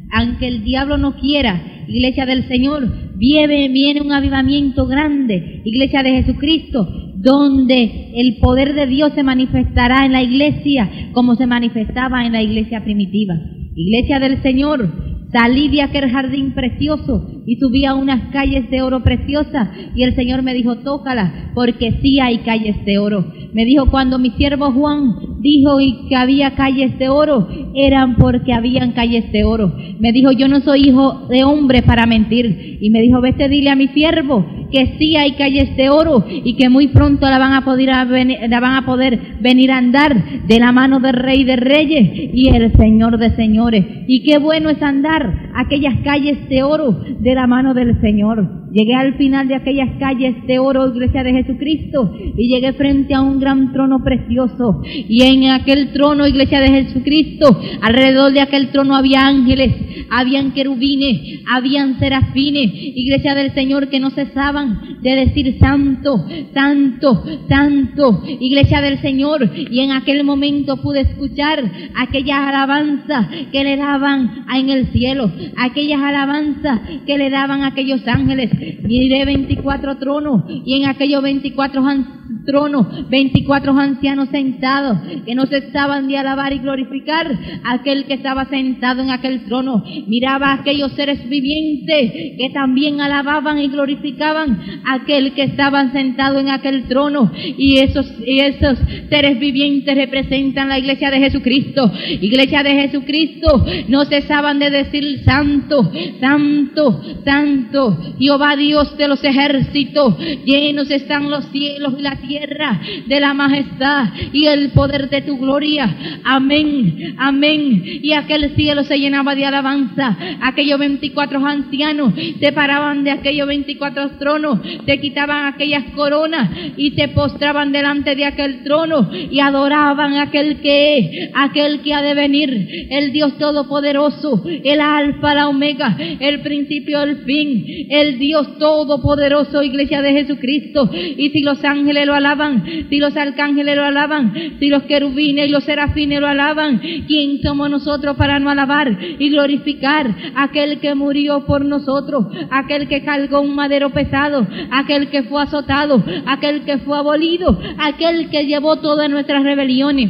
Speaker 2: aunque el diablo no quiera, iglesia del Señor, viene, viene un avivamiento grande, iglesia de Jesucristo, donde el poder de Dios se manifestará en la iglesia como se manifestaba en la iglesia primitiva. Iglesia del Señor, salí de aquel jardín precioso y subí a unas calles de oro preciosas y el Señor me dijo, tócala, porque sí hay calles de oro. Me dijo, cuando mi siervo Juan dijo y que había calles de oro, eran porque habían calles de oro. Me dijo, yo no soy hijo de hombre para mentir. Y me dijo, vete, dile a mi siervo que sí hay calles de oro y que muy pronto la van a poder, la van a poder venir a andar de la mano del Rey de Reyes y el Señor de Señores. Y qué bueno es andar aquellas calles de oro de la mano del Señor. Llegué al final de aquellas calles de oro, iglesia de Jesucristo, y llegué frente a un gran trono precioso. Y en aquel trono, iglesia de Jesucristo, alrededor de aquel trono había ángeles, habían querubines, habían serafines, iglesia del Señor, que no cesaban de decir santo, santo, santo, iglesia del Señor. Y en aquel momento pude escuchar aquellas alabanzas que le daban en el cielo, aquellas alabanzas que le daban a aquellos ángeles. Miré veinticuatro tronos y en aquellos veinticuatro tronos, veinticuatro ancianos sentados que no cesaban de alabar y glorificar a aquel que estaba sentado en aquel trono. Miraba a aquellos seres vivientes que también alababan y glorificaban a aquel que estaba sentado en aquel trono, y esos, y esos seres vivientes representan la iglesia de Jesucristo. Iglesia de Jesucristo, no cesaban de decir santo, santo, santo, Jehová Dios de los ejércitos, llenos están los cielos y la tierra de la majestad y el poder de tu gloria. Amén, amén. Y aquel cielo se llenaba de alabanza. Aquellos veinticuatro ancianos se paraban de aquellos veinticuatro tronos, se quitaban aquellas coronas y se postraban delante de aquel trono y adoraban a aquel que es, aquel que ha de venir, el Dios todopoderoso, el alfa, la omega, el principio, el fin, el Dios todopoderoso, iglesia de Jesucristo. Y si los ángeles lo alaban, si los arcángeles lo alaban, si los querubines y los serafines lo alaban, ¿quién somos nosotros para no alabar y glorificar a aquel que murió por nosotros, aquel que cargó un madero pesado, aquel que fue azotado, aquel que fue abolido, aquel que llevó todas nuestras rebeliones?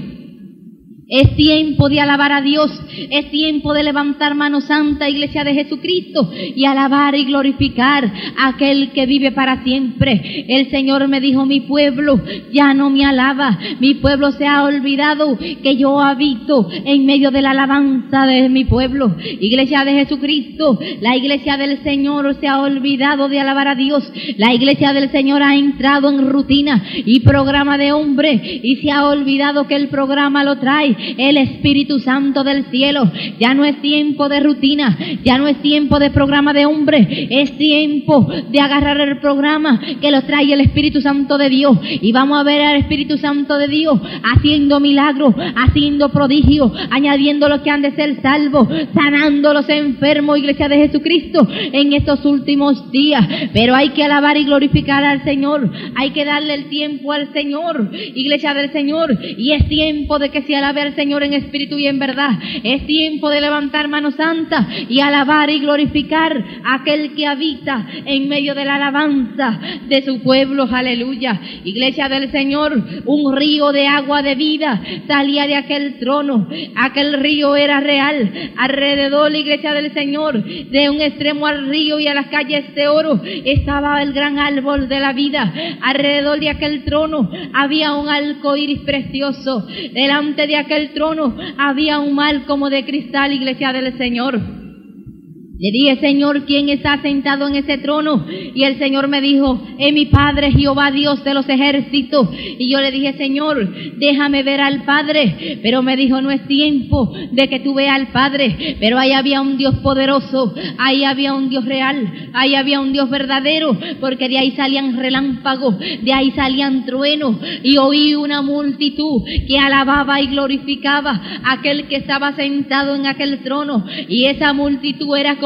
Speaker 2: Es tiempo de alabar a Dios, es tiempo de levantar mano santa, iglesia de Jesucristo, y alabar y glorificar a aquel que vive para siempre. El Señor me dijo, mi pueblo ya no me alaba, mi pueblo se ha olvidado que yo habito en medio de la alabanza de mi pueblo. Iglesia de Jesucristo, la iglesia del Señor se ha olvidado de alabar a Dios. La iglesia del Señor ha entrado en rutina y programa de hombre y se ha olvidado que el programa lo trae el Espíritu Santo del cielo. Ya no es tiempo de rutina, ya no es tiempo de programa de hombre, es tiempo de agarrar el programa que lo trae el Espíritu Santo de Dios, y vamos a ver al Espíritu Santo de Dios haciendo milagros, haciendo prodigios, añadiendo los que han de ser salvos, sanando los enfermos, iglesia de Jesucristo, en estos últimos días. Pero hay que alabar y glorificar al Señor, hay que darle el tiempo al Señor, iglesia del Señor, y es tiempo de que se alabe al Señor en espíritu y en verdad. Es tiempo de levantar mano santa y alabar y glorificar a aquel que habita en medio de la alabanza de su pueblo. Aleluya. Iglesia del Señor, un río de agua de vida salía de aquel trono. Aquel río era real. Alrededor, la iglesia del Señor, de un extremo al río y a las calles de oro, estaba el gran árbol de la vida. Alrededor de aquel trono había un arco iris precioso. Delante de aquel el trono había un mar como de cristal, iglesia del Señor. Le dije, Señor, ¿quién está sentado en ese trono? Y el Señor me dijo, es mi Padre, Jehová Dios de los ejércitos. Y yo le dije, Señor, déjame ver al Padre. Pero me dijo, no es tiempo de que tú veas al Padre. Pero ahí había un Dios poderoso, ahí había un Dios real, ahí había un Dios verdadero, porque de ahí salían relámpagos, de ahí salían truenos, y oí una multitud que alababa y glorificaba a aquel que estaba sentado en aquel trono. Y esa multitud era como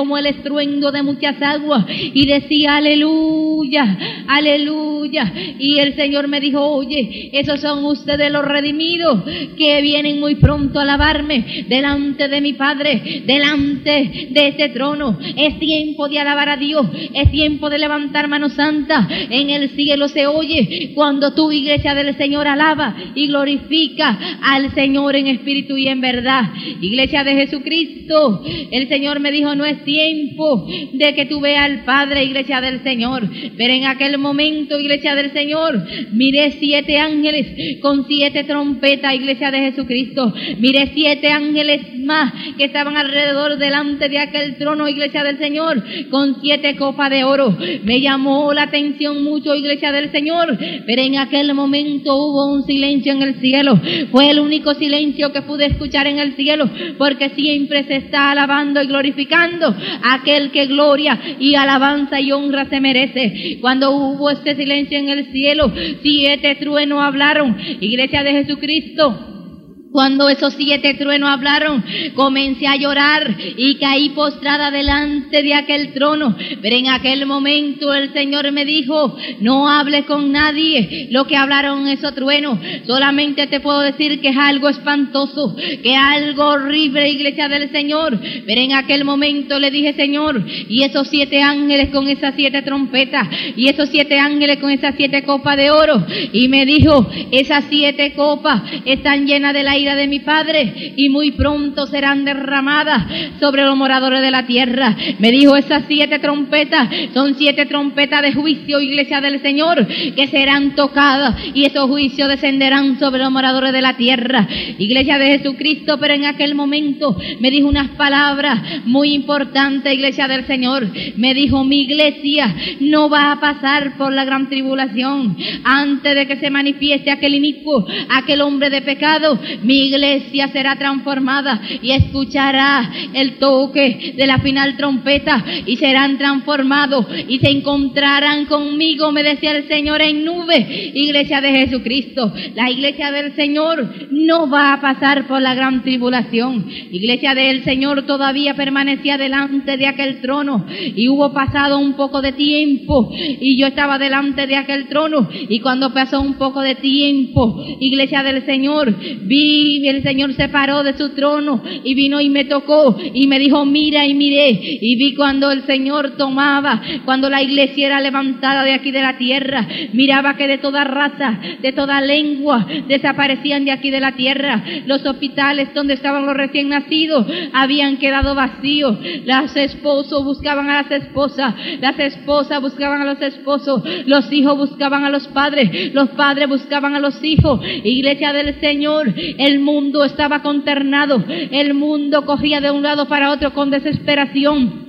Speaker 2: como el estruendo de muchas aguas y decía aleluya, aleluya. Y el Señor me dijo, oye, esos son ustedes los redimidos que vienen muy pronto a alabarme delante de mi Padre, delante de este trono. Es tiempo de alabar a Dios, es tiempo de levantar mano santa. En el cielo se oye cuando tu iglesia del Señor alaba y glorifica al Señor en espíritu y en verdad. Iglesia de Jesucristo, el Señor me dijo, no es tiempo de que tú veas al Padre, iglesia del Señor. Pero en aquel momento, iglesia del Señor, miré siete ángeles con siete trompetas, iglesia de Jesucristo. Miré siete ángeles más que estaban alrededor delante de aquel trono, iglesia del Señor, con siete copas de oro. Me llamó la atención mucho, iglesia del Señor, pero en aquel momento hubo un silencio en el cielo. Fue el único silencio que pude escuchar en el cielo, porque siempre se está alabando y glorificando a aquel que gloria y alabanza y honra se merece. Cuando hubo este silencio en el cielo, siete truenos hablaron, iglesia de Jesucristo. Cuando esos siete truenos hablaron, comencé a llorar y caí postrada delante de aquel trono. Pero en aquel momento el Señor me dijo, no hables con nadie lo que hablaron esos truenos. Solamente te puedo decir que es algo espantoso, que es algo horrible, iglesia del Señor. Pero en aquel momento le dije, Señor, y esos siete ángeles con esas siete trompetas, y esos siete ángeles con esas siete copas de oro. Y me dijo, esas siete copas están llenas de la de mi Padre y muy pronto serán derramadas sobre los moradores de la tierra. Me dijo, esas siete trompetas son siete trompetas de juicio, iglesia del Señor, que serán tocadas y esos juicios descenderán sobre los moradores de la tierra, iglesia de Jesucristo. Pero en aquel momento me dijo unas palabras muy importantes, iglesia del Señor. Me dijo, mi iglesia no va a pasar por la gran tribulación antes de que se manifieste aquel inicuo, aquel hombre de pecado. Mi iglesia será transformada y escuchará el toque de la final trompeta y serán transformados y se encontrarán conmigo, me decía el Señor, en nube. Iglesia de Jesucristo, la iglesia del Señor no va a pasar por la gran tribulación. Iglesia del Señor todavía permanecía delante de aquel trono y hubo pasado un poco de tiempo y yo estaba delante de aquel trono, y cuando pasó un poco de tiempo, iglesia del Señor, vi y el Señor se paró de su trono y vino y me tocó y me dijo, mira, y miré y vi cuando el Señor tomaba, cuando la iglesia era levantada de aquí de la tierra, miraba que de toda raza, de toda lengua desaparecían de aquí de la tierra. Los hospitales donde estaban los recién nacidos habían quedado vacíos. Los esposos buscaban a las esposas, las esposas buscaban a los esposos, los hijos buscaban a los padres, los padres buscaban a los hijos. Iglesia del Señor, el mundo estaba consternado, el mundo corría de un lado para otro con desesperación.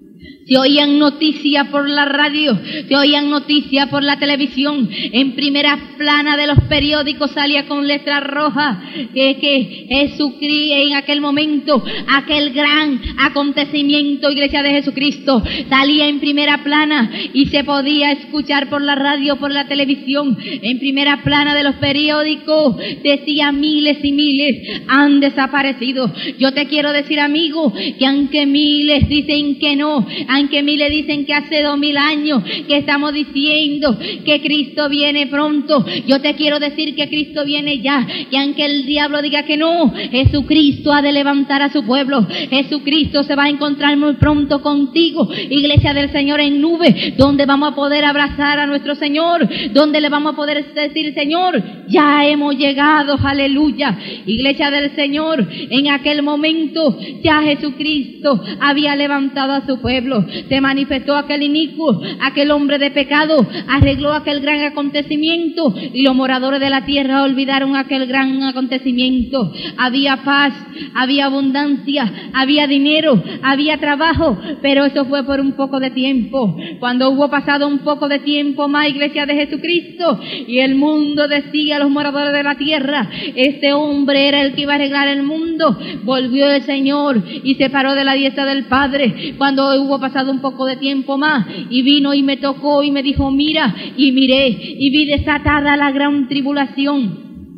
Speaker 2: Se oían noticias por la radio, se oían noticias por la televisión. En primera plana de los periódicos salía con letras rojas que, que Jesucristo, en aquel momento, aquel gran acontecimiento, iglesia de Jesucristo, salía en primera plana y se podía escuchar por la radio, por la televisión. En primera plana de los periódicos decía, miles y miles han desaparecido. Yo te quiero decir, amigo, que aunque miles dicen que no, aunque miles dicen que hace dos mil años que estamos diciendo que Cristo viene pronto, yo te quiero decir que Cristo viene ya. Y aunque el diablo diga que no, Jesucristo ha de levantar a su pueblo. Jesucristo se va a encontrar muy pronto contigo, iglesia del Señor, en nube, donde vamos a poder abrazar a nuestro Señor, donde le vamos a poder decir, Señor, ya hemos llegado, aleluya. Iglesia del Señor, en aquel momento ya Jesucristo había levantado a su pueblo. Se manifestó aquel inicuo, aquel hombre de pecado, arregló aquel gran acontecimiento y los moradores de la tierra olvidaron aquel gran acontecimiento. Había paz, había abundancia, había dinero, había trabajo, pero eso fue por un poco de tiempo. Cuando hubo pasado un poco de tiempo más, iglesia de Jesucristo, y el mundo decía a los moradores de la tierra, este hombre era el que iba a arreglar el mundo, volvió el Señor y se paró de la diestra del Padre. Cuando hubo pasado un poco de tiempo más y vino y me tocó y me dijo, mira, y miré y vi desatada la gran tribulación.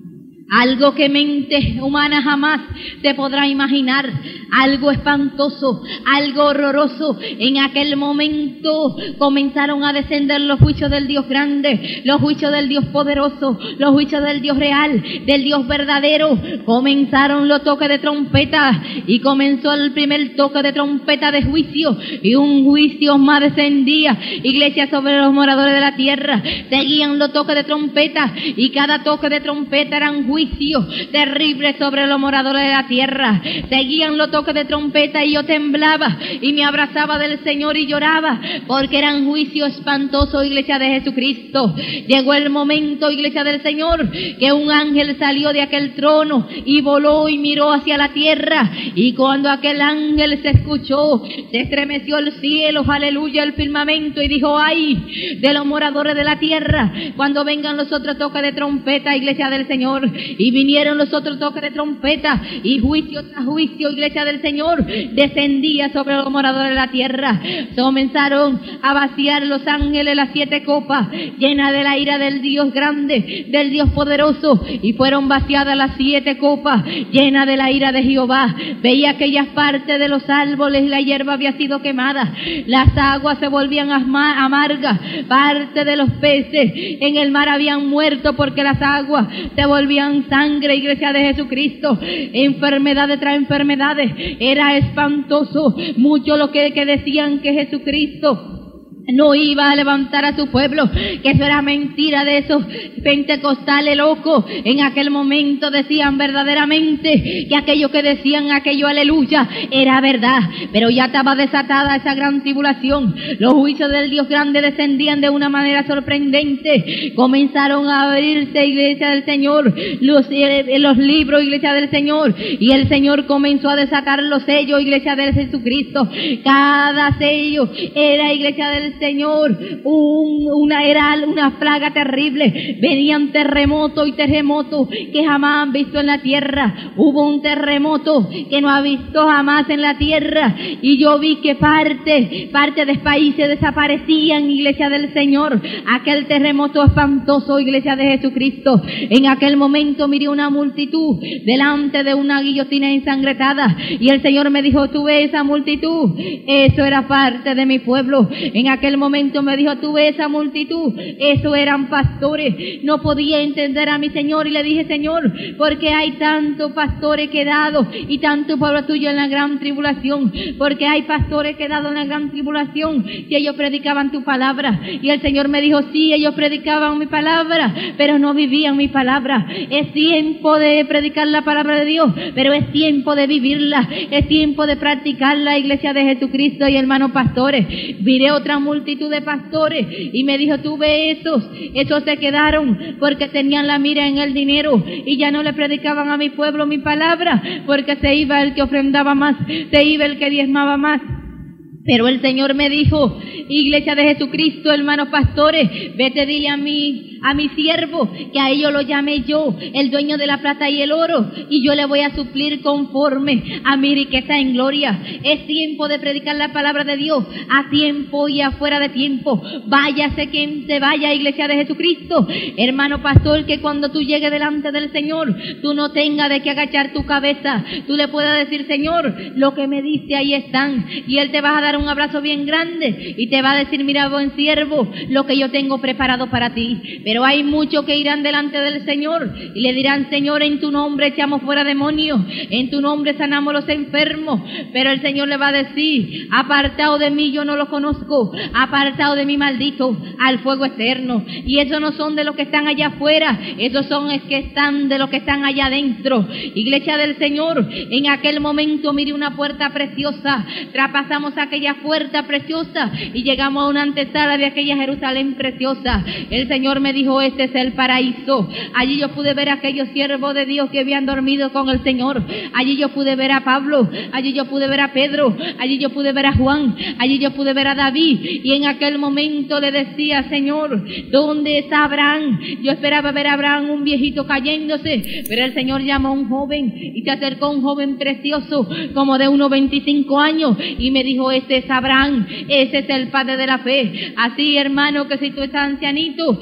Speaker 2: Algo que mente humana jamás se podrá imaginar, algo espantoso, algo horroroso. En aquel momento comenzaron a descender los juicios del Dios grande, los juicios del Dios poderoso, los juicios del Dios real, del Dios verdadero. Comenzaron los toques de trompeta y comenzó el primer toque de trompeta de juicio, y un juicio más descendía, iglesia, sobre los moradores de la tierra. Seguían los toques de trompeta y cada toque de trompeta eran juicios terribles sobre los moradores de la tierra. Seguían los toques de trompeta y yo temblaba y me abrazaba del Señor y lloraba, porque eran juicios espantosos, iglesia de Jesucristo. Llegó el momento, iglesia del Señor, que un ángel salió de aquel trono y voló y miró hacia la tierra, y cuando aquel ángel se escuchó, se estremeció el cielo, aleluya, el firmamento, y dijo: ay de los moradores de la tierra cuando vengan los otros toques de trompeta, iglesia del Señor. Y vinieron los otros toques de trompeta, y juicio tras juicio, iglesia del Señor, descendía sobre los moradores de la tierra. Comenzaron a vaciar los ángeles las siete copas, llenas de la ira del Dios grande, del Dios poderoso, y fueron vaciadas las siete copas, llenas de la ira de Jehová. Veía aquellas partes de los árboles y la hierba había sido quemada, las aguas se volvían amargas, parte de los peces en el mar habían muerto porque las aguas se volvían sangre, iglesia de Jesucristo. Enfermedades tras enfermedades, era espantoso. Mucho lo que, que decían que Jesucristo no iba a levantar a su pueblo, que eso era mentira de esos pentecostales locos. En aquel momento decían verdaderamente que aquello que decían, aquello aleluya, era verdad, pero ya estaba desatada esa gran tribulación. Los juicios del Dios grande descendían de una manera sorprendente. Comenzaron a abrirse, iglesia del Señor, los, eh, los libros, iglesia del Señor, y el Señor comenzó a desatar los sellos, iglesia de Jesucristo. Cada sello era, iglesia del Señor, un, una era una plaga terrible. Venían terremotos y terremotos que jamás han visto en la tierra. Hubo un terremoto que no ha visto jamás en la tierra, y yo vi que parte, parte de países desaparecían, iglesia del Señor. Aquel terremoto espantoso, iglesia de Jesucristo. En aquel momento miré una multitud delante de una guillotina ensangrentada, y el Señor me dijo: tú ves esa multitud, eso era parte de mi pueblo. En aquel momento me dijo: tú ves esa multitud, eso eran pastores. No podía entender a mi Señor, y le dije: Señor, ¿por qué hay tantos pastores quedados y tanto pueblo tuyo en la gran tribulación? Porque hay pastores quedados en la gran tribulación si ellos predicaban tu palabra. Y el Señor me dijo: sí, ellos predicaban mi palabra, pero no vivían mi palabra. Es tiempo de predicar la palabra de Dios, pero es tiempo de vivirla, es tiempo de practicarla, iglesia de Jesucristo y hermanos pastores. Miré otra multitud de pastores y me dijo: tú ves esos, esos se quedaron porque tenían la mira en el dinero y ya no le predicaban a mi pueblo mi palabra, porque se iba el que ofrendaba más, se iba el que diezmaba más. Pero el Señor me dijo: iglesia de Jesucristo, hermanos pastores, vete, dile a mí, a mi siervo, que a ellos lo llame yo, el dueño de la plata y el oro, y yo le voy a suplir conforme a mi riqueza en gloria. Es tiempo de predicar la palabra de Dios, a tiempo y afuera de tiempo. Váyase quien se vaya, iglesia de Jesucristo. Hermano pastor, que cuando tú llegues delante del Señor, tú no tengas de qué agachar tu cabeza. Tú le puedas decir: Señor, lo que me diste ahí están, y Él te va a dar un abrazo bien grande y te va a decir: mira, buen siervo, lo que yo tengo preparado para ti. Pero hay muchos que irán delante del Señor y le dirán: Señor, en tu nombre echamos fuera demonios, en tu nombre sanamos los enfermos. Pero el Señor le va a decir: apartado de mí, yo no lo conozco, apartado de mí, maldito, al fuego eterno. Y esos no son de los que están allá afuera, esos son los que están de los que están allá adentro. Iglesia del Señor, en aquel momento miré una puerta preciosa, traspasamos aquella puerta preciosa y llegamos a una antesala de aquella Jerusalén preciosa. El Señor me dijo: este es el paraíso. Allí yo pude ver a aquellos siervos de Dios que habían dormido con el Señor. Allí yo pude ver a Pablo, allí yo pude ver a Pedro, allí yo pude ver a Juan, allí yo pude ver a David. Y en aquel momento le decía: Señor, ¿dónde está Abraham? Yo esperaba ver a Abraham, un viejito cayéndose, pero el Señor llamó a un joven y se acercó un joven precioso, como de unos veinticinco años, y me dijo: este es Abraham, ese es el padre de la fe. Así, hermano, que si tú estás ancianito, hay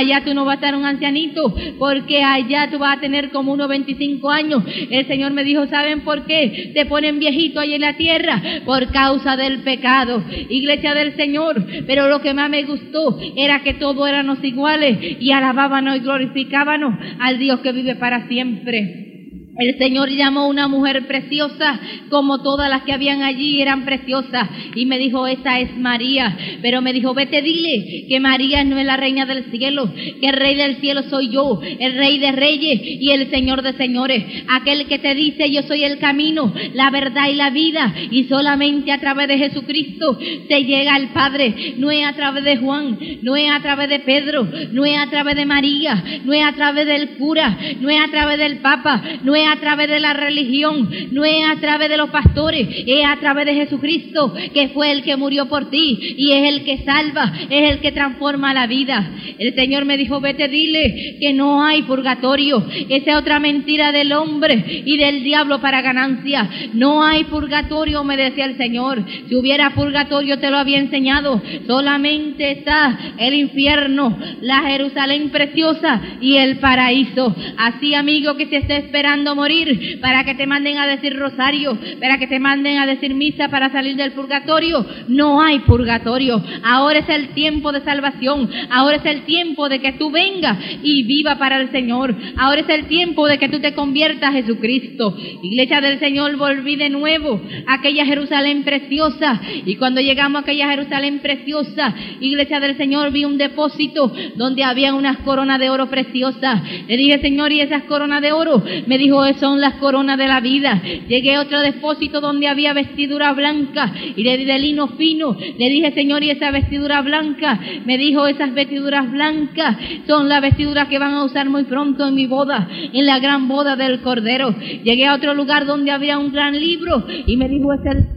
Speaker 2: allá tú no vas a estar un ancianito, porque allá tú vas a tener como unos veinticinco años. El Señor me dijo, ¿saben por qué te ponen viejito ahí en la tierra? Por causa del pecado, iglesia del Señor. Pero lo que más me gustó era que todos éramos iguales y alabábamos y glorificábamos al Dios que vive para siempre. El Señor llamó a una mujer preciosa, como todas las que habían allí eran preciosas, y me dijo, esta es María. Pero me dijo, vete, dile que María no es la reina del cielo, que el rey del cielo soy yo, el rey de reyes y el Señor de señores, aquel que te dice, yo soy el camino, la verdad y la vida, y solamente a través de Jesucristo se llega al Padre. No es a través de Juan, no es a través de Pedro, no es a través de María, no es a través del cura, no es a través del Papa, no es a través de la religión, no es a través de los pastores, es a través de Jesucristo, que fue el que murió por ti y es el que salva, es el que transforma la vida. El Señor me dijo, vete, dile que no hay purgatorio. Esa es otra mentira del hombre y del diablo para ganancia. No hay purgatorio, me decía el Señor. Si hubiera purgatorio te lo había enseñado. Solamente está el infierno, la Jerusalén preciosa y el paraíso. Así, amigo, que se esté esperando morir para que te manden a decir rosario, para que te manden a decir misa para salir del purgatorio, no hay purgatorio. Ahora es el tiempo de salvación, ahora es el tiempo de que tú vengas y viva para el Señor, ahora es el tiempo de que tú te conviertas a Jesucristo. Iglesia del Señor, volví de nuevo a aquella Jerusalén preciosa, y cuando llegamos a aquella Jerusalén preciosa, iglesia del Señor, vi un depósito donde había unas coronas de oro preciosas. Le dije, Señor, ¿y esas coronas de oro? Me dijo, son las coronas de la vida. Llegué a otro depósito donde había vestidura blanca y de, de lino fino. Le dije, Señor, ¿y esa vestidura blanca? Me dijo, esas vestiduras blancas son las vestiduras que van a usar muy pronto en mi boda, en la gran boda del Cordero. Llegué a otro lugar donde había un gran libro y me dijo, es el,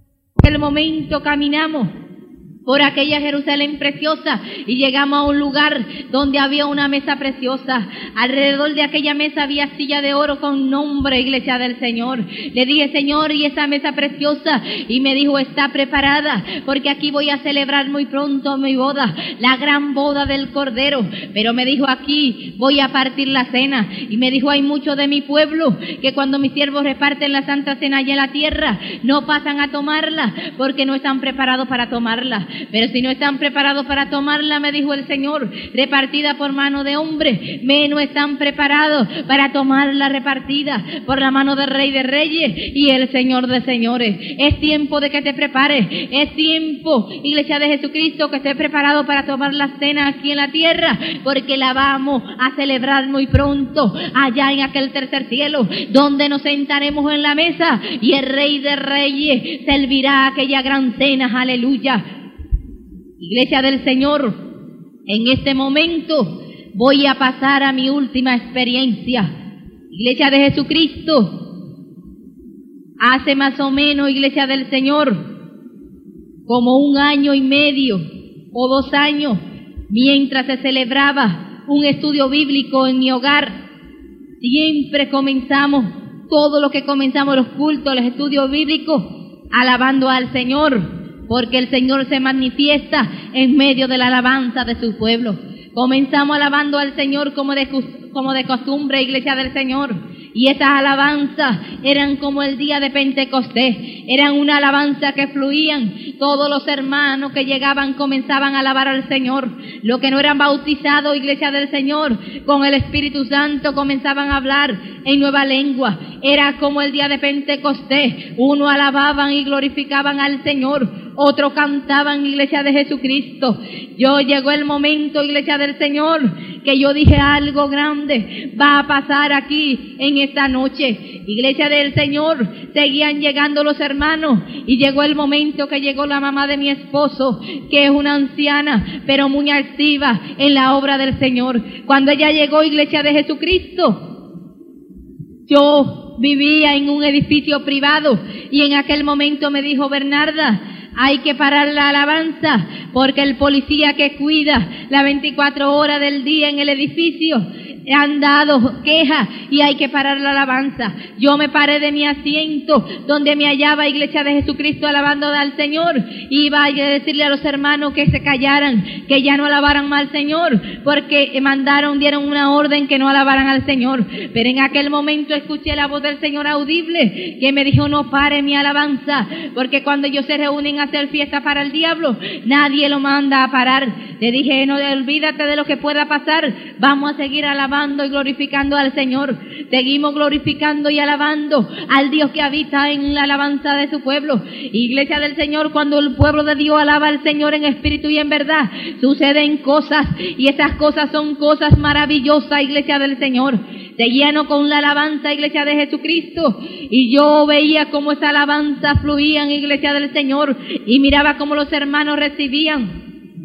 Speaker 2: el momento, caminamos por aquella Jerusalén preciosa y llegamos a un lugar donde había una mesa preciosa. Alrededor de aquella mesa había silla de oro con nombre, iglesia del Señor. Le dije, Señor, ¿y esa mesa preciosa? Y me dijo, está preparada, porque aquí voy a celebrar muy pronto mi boda, la gran boda del Cordero. Pero me dijo, aquí voy a partir la cena. Y me dijo, hay muchos de mi pueblo que cuando mis siervos reparten la Santa Cena allá en la tierra, no pasan a tomarla porque no están preparados para tomarla. Pero si no están preparados para tomarla, me dijo el Señor, repartida por mano de hombre, menos están preparados para tomarla repartida por la mano del Rey de Reyes y el Señor de Señores. Es tiempo de que te prepares, es tiempo, iglesia de Jesucristo, que estés preparado para tomar la cena aquí en la tierra, porque la vamos a celebrar muy pronto, allá en aquel tercer cielo, donde nos sentaremos en la mesa y el Rey de Reyes servirá aquella gran cena, aleluya. Iglesia del Señor, en este momento voy a pasar a mi última experiencia. Iglesia de Jesucristo, hace más o menos, iglesia del Señor, como un año y medio o dos años, mientras se celebraba un estudio bíblico en mi hogar, siempre comenzamos, todo lo que comenzamos los cultos, los estudios bíblicos, alabando al Señor, porque el Señor se manifiesta en medio de la alabanza de su pueblo. Comenzamos alabando al Señor como de, como de costumbre, iglesia del Señor. Y esas alabanzas eran como el día de Pentecostés. Eran una alabanza que fluían. Todos los hermanos que llegaban comenzaban a alabar al Señor. Los que no eran bautizados, iglesia del Señor, con el Espíritu Santo comenzaban a hablar en nueva lengua. Era como el día de Pentecostés. Unos alababan y glorificaban al Señor. Otros cantaban, iglesia de Jesucristo. Yo llegó el momento, iglesia del Señor, que yo dije, algo grande va a pasar aquí en esta noche. Iglesia del Señor, seguían llegando los hermanos y llegó el momento que llegó la mamá de mi esposo, que es una anciana, pero muy activa en la obra del Señor. Cuando ella llegó, iglesia de Jesucristo, yo vivía en un edificio privado y en aquel momento me dijo, Bernarda, hay que parar la alabanza, porque el policía que cuida las veinticuatro horas del día en el edificio han dado queja y hay que parar la alabanza. Yo me paré de mi asiento donde me hallaba, Iglesia de Jesucristo, alabando al Señor. Iba a decirle a los hermanos que se callaran, que ya no alabaran más al Señor, porque mandaron, dieron una orden que no alabaran al Señor. Pero en aquel momento escuché la voz del Señor audible que me dijo: no pare mi alabanza, porque cuando ellos se reúnen a hacer fiesta para el diablo, nadie lo manda a parar. Le dije: no, olvídate de lo que pueda pasar, vamos a seguir alabando y glorificando al Señor. Seguimos glorificando y alabando al Dios que habita en la alabanza de su pueblo. Iglesia del Señor, cuando el pueblo de Dios alaba al Señor en espíritu y en verdad, suceden cosas, y esas cosas son cosas maravillosas, Iglesia del Señor. Te lleno con la alabanza, Iglesia de Jesucristo, y yo veía cómo esa alabanza fluía en Iglesia del Señor, y miraba cómo los hermanos recibían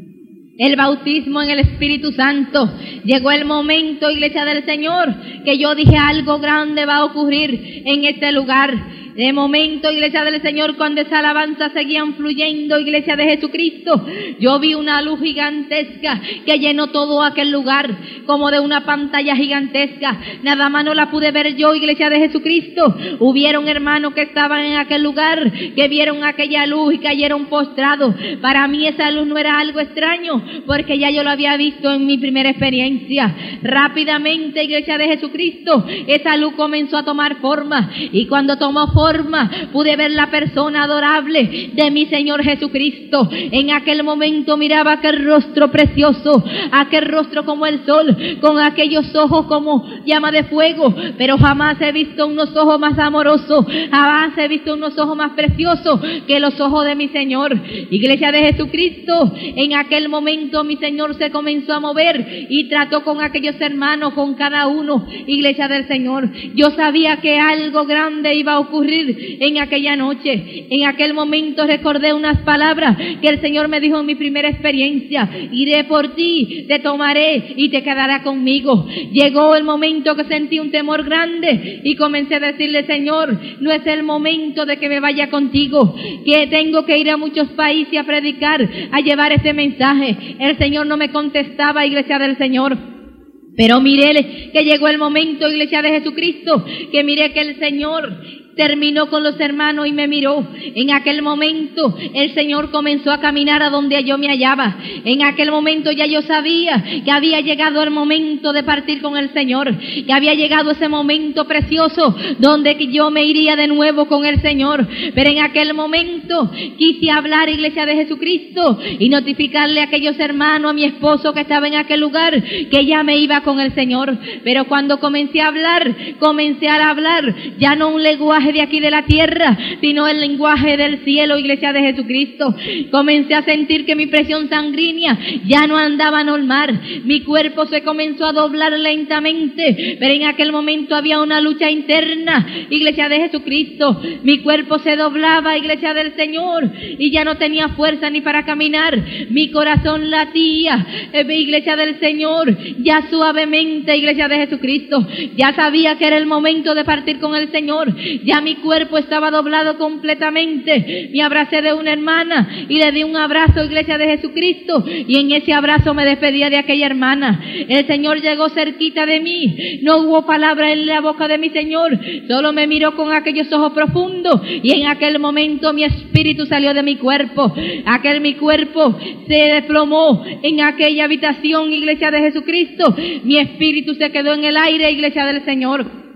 Speaker 2: el bautismo en el Espíritu Santo. Llegó el momento, Iglesia del Señor, que yo dije: algo grande va a ocurrir en este lugar. De momento, Iglesia del Señor, cuando esa alabanza seguían fluyendo, Iglesia de Jesucristo, yo vi una luz gigantesca que llenó todo aquel lugar, como de una pantalla gigantesca. Nada más no la pude ver yo, Iglesia de Jesucristo. Hubieron hermanos que estaban en aquel lugar, que vieron aquella luz y cayeron postrados. Para mí esa luz no era algo extraño, porque ya yo lo había visto en mi primera experiencia. Rápidamente, Iglesia de Jesucristo, esa luz comenzó a tomar forma, y cuando tomó forma, pude ver la persona adorable de mi Señor Jesucristo. En aquel momento miraba aquel rostro precioso, aquel rostro como el sol, con aquellos ojos como llama de fuego, pero jamás he visto unos ojos más amorosos, jamás he visto unos ojos más preciosos que los ojos de mi Señor. Iglesia de Jesucristo, en aquel momento mi Señor se comenzó a mover y trató con aquellos hermanos, con cada uno, Iglesia del Señor. Yo sabía que algo grande iba a ocurrir en aquella noche. En aquel momento recordé unas palabras que el Señor me dijo en mi primera experiencia: iré por ti, te tomaré y te quedará conmigo. Llegó el momento que sentí un temor grande y comencé a decirle: Señor, no es el momento de que me vaya contigo, que tengo que ir a muchos países a predicar, a llevar este mensaje. El Señor no me contestaba, Iglesia del Señor. Pero miré que llegó el momento, Iglesia de Jesucristo, que miré que el Señor terminó con los hermanos y me miró. En aquel momento el Señor comenzó a caminar a donde yo me hallaba. En aquel momento ya yo sabía que había llegado el momento de partir con el Señor, que había llegado ese momento precioso donde yo me iría de nuevo con el Señor. Pero en aquel momento quise hablar, Iglesia de Jesucristo, y notificarle a aquellos hermanos, a mi esposo que estaba en aquel lugar, que ya me iba con el Señor. Pero cuando comencé a hablar, comencé a hablar ya no un lenguaje de aquí de la tierra, sino el lenguaje del cielo, Iglesia de Jesucristo. Comencé a sentir que mi presión sanguínea ya no andaba normal, mi cuerpo se comenzó a doblar lentamente, pero en aquel momento había una lucha interna, Iglesia de Jesucristo. Mi cuerpo se doblaba, Iglesia del Señor, y ya no tenía fuerza ni para caminar. Mi corazón latía, Iglesia del Señor, ya suavemente, Iglesia de Jesucristo. Ya sabía que era el momento de partir con el Señor. Ya mi cuerpo estaba doblado completamente. Me abracé de una hermana y le di un abrazo, Iglesia de Jesucristo, y en ese abrazo me despedía de aquella hermana. El Señor llegó cerquita de mí, no hubo palabra en la boca de mi Señor, solo me miró con aquellos ojos profundos, y en aquel momento mi espíritu salió de mi cuerpo. Aquel mi cuerpo se desplomó en aquella habitación, Iglesia de Jesucristo. Mi espíritu se quedó en el aire, Iglesia del Señor.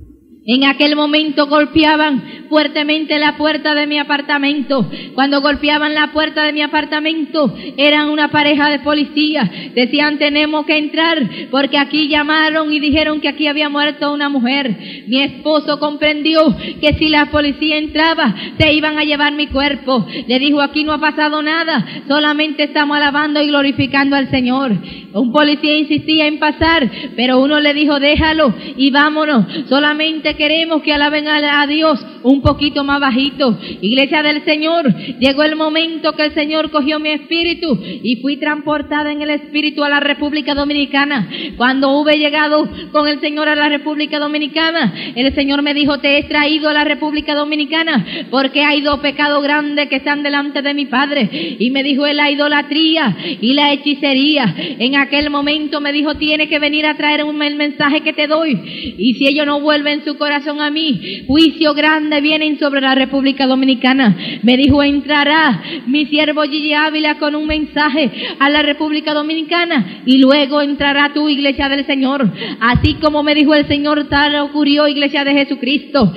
Speaker 2: En aquel momento golpeaban fuertemente la puerta de mi apartamento. Cuando golpeaban la puerta de mi apartamento, eran una pareja de policías. Decían: tenemos que entrar porque aquí llamaron y dijeron que aquí había muerto una mujer. Mi esposo comprendió que si la policía entraba, se iban a llevar mi cuerpo. Le dijo: aquí no ha pasado nada, solamente estamos alabando y glorificando al Señor. Un policía insistía en pasar, pero uno le dijo: déjalo y vámonos, solamente queremos que alaben a Dios un un poquito más bajito. Iglesia del Señor, llegó el momento que el Señor cogió mi espíritu y fui transportada en el espíritu a la República Dominicana. Cuando hube llegado con el Señor a la República Dominicana, el Señor me dijo: te he traído a la República Dominicana porque hay dos pecados grandes que están delante de mi Padre. Y me dijo: la idolatría y la hechicería. En aquel momento me dijo: tiene que venir a traer un, el mensaje que te doy, y si ellos no vuelven su corazón a mí, juicio grande vienen sobre la República Dominicana. Me dijo: entrará mi siervo Gigi Ávila con un mensaje a la República Dominicana y luego entrará tu Iglesia del Señor. Así como me dijo el Señor, tal ocurrió, Iglesia de Jesucristo.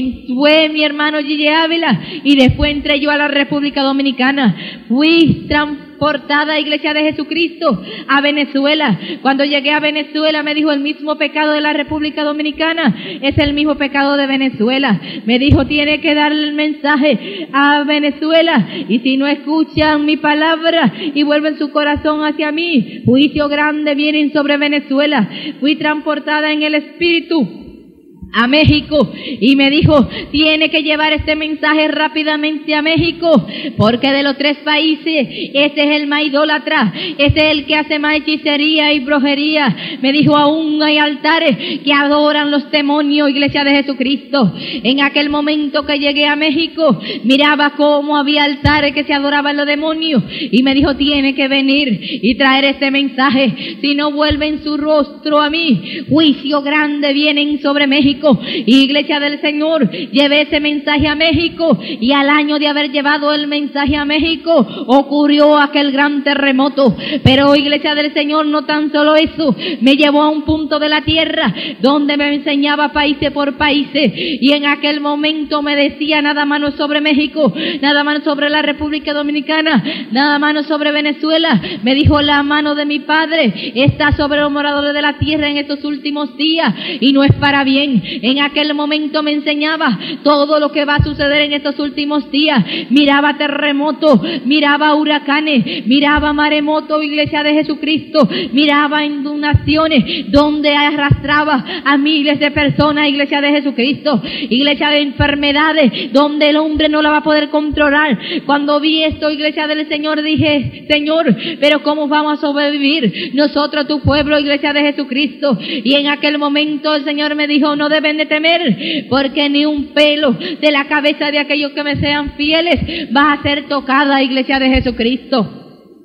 Speaker 2: Fue mi hermano Gigi Ávila y después entré yo a la República Dominicana. Fui transportada, Iglesia de Jesucristo, a Venezuela. Cuando llegué a Venezuela me dijo: el mismo pecado de la República Dominicana es el mismo pecado de Venezuela. Me dijo: tiene que darle el mensaje a Venezuela, y si no escuchan mi palabra y vuelven su corazón hacia mí, juicio grande vienen sobre Venezuela. Fui transportada en el espíritu a México y me dijo: tiene que llevar este mensaje rápidamente a México, porque de los tres países este es el más idólatra, este es el que hace más hechicería y brujería. Me dijo: aún hay altares que adoran los demonios, Iglesia de Jesucristo. En aquel momento que llegué a México, miraba cómo había altares que se adoraban los demonios, y me dijo: tiene que venir y traer este mensaje, si no vuelven su rostro a mí, juicio grande vienen sobre México. Iglesia del Señor, llevé ese mensaje a México, y al año de haber llevado el mensaje a México ocurrió aquel gran terremoto. Pero Iglesia del Señor, no tan solo eso, me llevó a un punto de la tierra donde me enseñaba países por países, y en aquel momento me decía: nada mano sobre México, nada mano sobre la República Dominicana, nada mano sobre Venezuela. Me dijo: la mano de mi Padre está sobre los moradores de la tierra en estos últimos días, y no es para bien. En aquel momento me enseñaba todo lo que va a suceder en estos últimos días. Miraba terremotos, miraba huracanes, miraba maremotos, Iglesia de Jesucristo, miraba inundaciones donde arrastraba a miles de personas, Iglesia de Jesucristo, Iglesia de enfermedades donde el hombre no la va a poder controlar. Cuando vi esto, Iglesia del Señor, dije: Señor, pero ¿cómo vamos a sobrevivir nosotros, tu pueblo, Iglesia de Jesucristo? Y en aquel momento el Señor me dijo: no deben de temer, porque ni un pelo de la cabeza de aquellos que me sean fieles va a ser tocada, Iglesia de Jesucristo.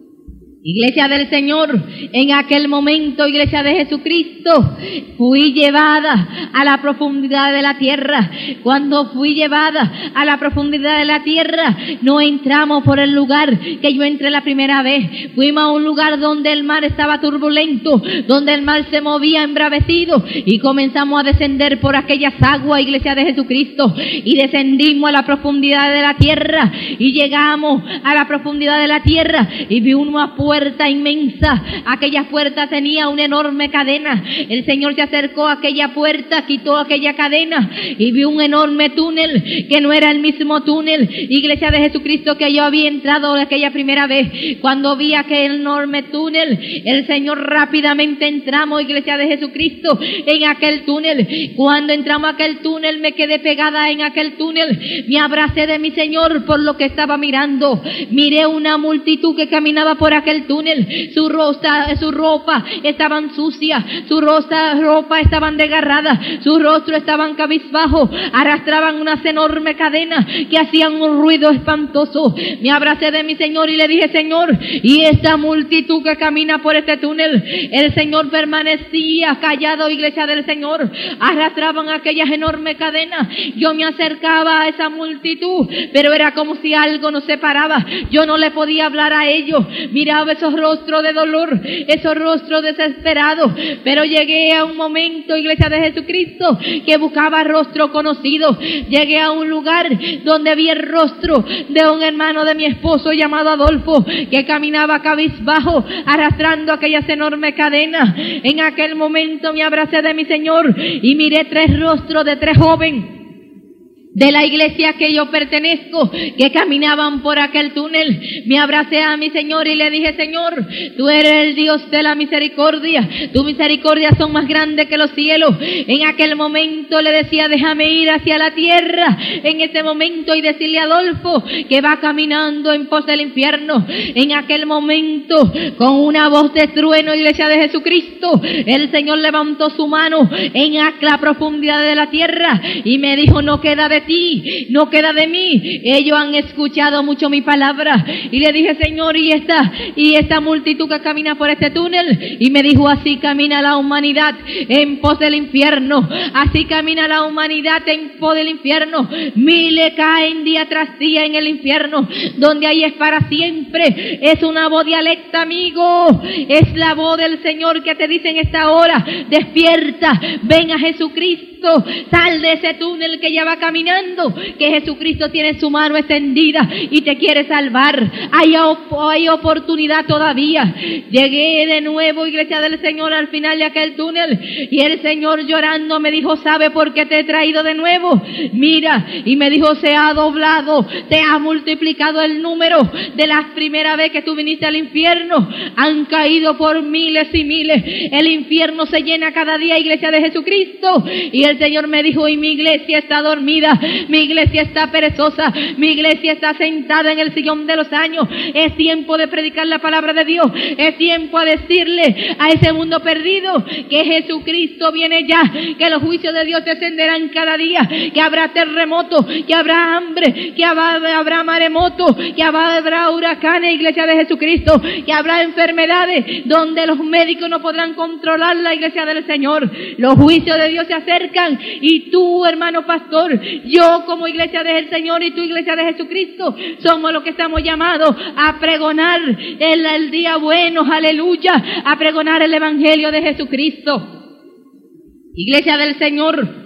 Speaker 2: Iglesia del Señor, en aquel momento, Iglesia de Jesucristo, fui llevada a la profundidad de la tierra. Cuando fui llevada a la profundidad de la tierra, no entramos por el lugar que yo entré la primera vez. Fuimos a un lugar donde el mar estaba turbulento, donde el mar se movía embravecido, y comenzamos a descender por aquellas aguas, Iglesia de Jesucristo, y descendimos a la profundidad de la tierra, y llegamos a la profundidad de la tierra, y vi una puerta puerta inmensa. Aquella puerta tenía una enorme cadena. El Señor se acercó a aquella puerta, quitó aquella cadena y vi un enorme túnel que no era el mismo túnel, Iglesia de Jesucristo, que yo había entrado aquella primera vez. Cuando vi aquel enorme túnel, el Señor, rápidamente entramos, Iglesia de Jesucristo, en aquel túnel. Cuando entramos a aquel túnel, me quedé pegada en aquel túnel, me abracé de mi Señor por lo que estaba mirando. Miré una multitud que caminaba por aquel túnel. Su ropa, su ropa estaban sucias, su rosa, ropa estaban desgarradas, su rostro estaban cabizbajo, arrastraban unas enormes cadenas que hacían un ruido espantoso. Me abracé de mi Señor y le dije: Señor, y esta multitud que camina por este túnel. El Señor permanecía callado, Iglesia del Señor. Arrastraban aquellas enormes cadenas. Yo me acercaba a esa multitud, pero era como si algo nos separaba. Yo no le podía hablar a ellos. Miraba esos rostros de dolor, esos rostros desesperados, pero llegué a un momento, Iglesia de Jesucristo, que buscaba rostro conocido. Llegué a un lugar donde vi el rostro de un hermano de mi esposo llamado Adolfo, que caminaba cabizbajo, arrastrando aquellas enormes cadenas. En aquel momento me abracé de mi Señor y miré tres rostros de tres jóvenes de la iglesia que yo pertenezco, que caminaban por aquel túnel. Me abracé a mi Señor y le dije: Señor, tú eres el Dios de la misericordia, tu misericordia son más grandes que los cielos. En aquel momento le decía: déjame ir hacia la tierra en ese momento y decirle a Adolfo que va caminando en pos del infierno. En aquel momento, con una voz de trueno, iglesia de Jesucristo, el Señor levantó su mano en la profundidad de la tierra y me dijo: no queda de ti, no queda de mí. Ellos han escuchado mucho mi palabra. Y le dije: Señor, y esta, y esta multitud que camina por este túnel. Y me dijo: así camina la humanidad en pos del infierno. Así camina la humanidad en pos del infierno. Miles caen día tras día en el infierno, donde ahí es para siempre. Es una voz dialecta, amigo. Es la voz del Señor que te dice en esta hora: despierta, ven a Jesucristo. Sal de ese túnel que ya va caminando, que Jesucristo tiene su mano extendida y te quiere salvar. Hay, op- hay oportunidad todavía. Llegué de nuevo, iglesia del Señor, al final de aquel túnel y el Señor llorando me dijo: ¿sabe por qué te he traído de nuevo? Mira, y me dijo: se ha doblado, te ha multiplicado el número de la primera vez que tú viniste al infierno. Han caído por miles y miles. El infierno se llena cada día, iglesia de Jesucristo. Y el Señor me dijo: y mi iglesia está dormida, mi iglesia está perezosa, mi iglesia está sentada en el sillón de los años. Es tiempo de predicar la palabra de Dios. Es tiempo a decirle a ese mundo perdido que Jesucristo viene ya, que los juicios de Dios descenderán cada día, que habrá terremotos, que habrá hambre, que habrá, habrá maremotos, que habrá, habrá huracanes, iglesia de Jesucristo, que habrá enfermedades donde los médicos no podrán controlar la iglesia del Señor. Los juicios de Dios se acercan y tú, hermano pastor, yo como iglesia del Señor y tu iglesia de Jesucristo, somos los que estamos llamados a pregonar el, el día bueno, aleluya, a pregonar el evangelio de Jesucristo. Iglesia del Señor,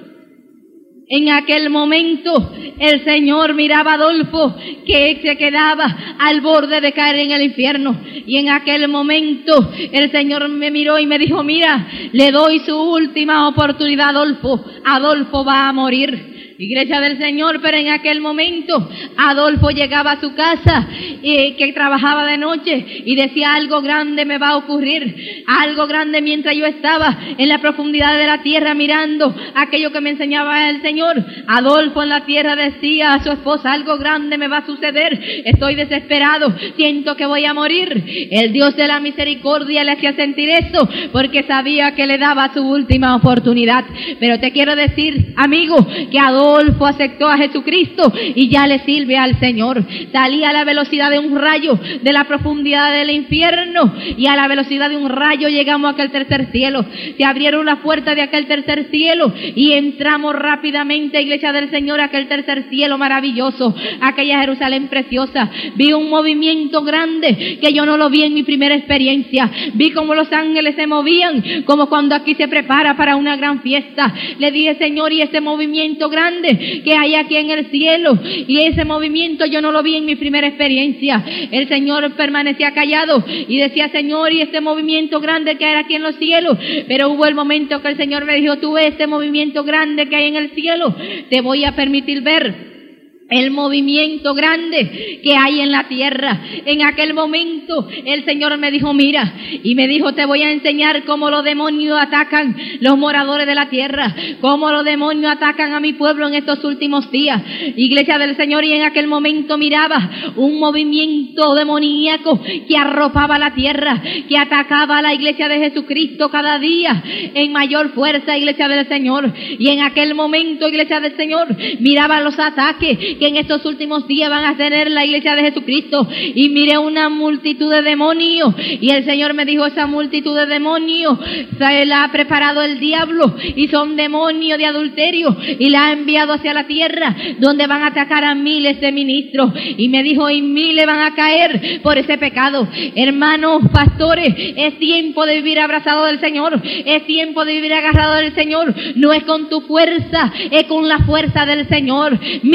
Speaker 2: en aquel momento el Señor miraba a Adolfo, que se quedaba al borde de caer en el infierno. Y en aquel momento el Señor me miró y me dijo: mira, le doy su última oportunidad a Adolfo. Adolfo va a morir. Iglesia del Señor, pero en aquel momento Adolfo llegaba a su casa, eh, que trabajaba de noche, y decía: algo grande me va a ocurrir, algo grande, mientras yo estaba en la profundidad de la tierra mirando aquello que me enseñaba el Señor. Adolfo en la tierra decía a su esposa: algo grande me va a suceder, estoy desesperado, siento que voy a morir. El Dios de la misericordia le hacía sentir eso, porque sabía que le daba su última oportunidad. Pero te quiero decir, amigo, que Adolfo Adolfo aceptó a Jesucristo y ya le sirve al Señor. Salía a la velocidad de un rayo de la profundidad del infierno y a la velocidad de un rayo llegamos a aquel tercer cielo. Se abrieron las puertas de aquel tercer cielo y entramos rápidamente, iglesia del Señor, a aquel tercer cielo maravilloso, aquella Jerusalén preciosa. Vi un movimiento grande que yo no lo vi en mi primera experiencia. Vi como los ángeles se movían, como cuando aquí se prepara para una gran fiesta. Le dije: Señor, y este movimiento grande que hay aquí en el cielo, y ese movimiento yo no lo vi en mi primera experiencia. El Señor permanecía callado y decía: Señor, y este movimiento grande que hay aquí en los cielos. Pero hubo el momento que el Señor me dijo: tú ves este movimiento grande que hay en el cielo, te voy a permitir ver el movimiento grande que hay en la tierra. En aquel momento el Señor me dijo: mira, y me dijo: te voy a enseñar cómo los demonios atacan los moradores de la tierra, cómo los demonios atacan a mi pueblo en estos últimos días, iglesia del Señor. Y en aquel momento miraba un movimiento demoníaco que arropaba la tierra, que atacaba a la iglesia de Jesucristo cada día en mayor fuerza, iglesia del Señor. Y en aquel momento, iglesia del Señor, miraba los ataques que en estos últimos días van a tener la iglesia de Jesucristo, y miré una multitud de demonios, y el Señor me dijo: esa multitud de demonios se la ha preparado el diablo, y son demonios de adulterio, y la ha enviado hacia la tierra, donde van a atacar a miles de ministros. Y me dijo: y miles van a caer por ese pecado. Hermanos pastores, es tiempo de vivir abrazado del Señor, es tiempo de vivir agarrado del Señor. No es con tu fuerza, es con la fuerza del Señor. Miles caen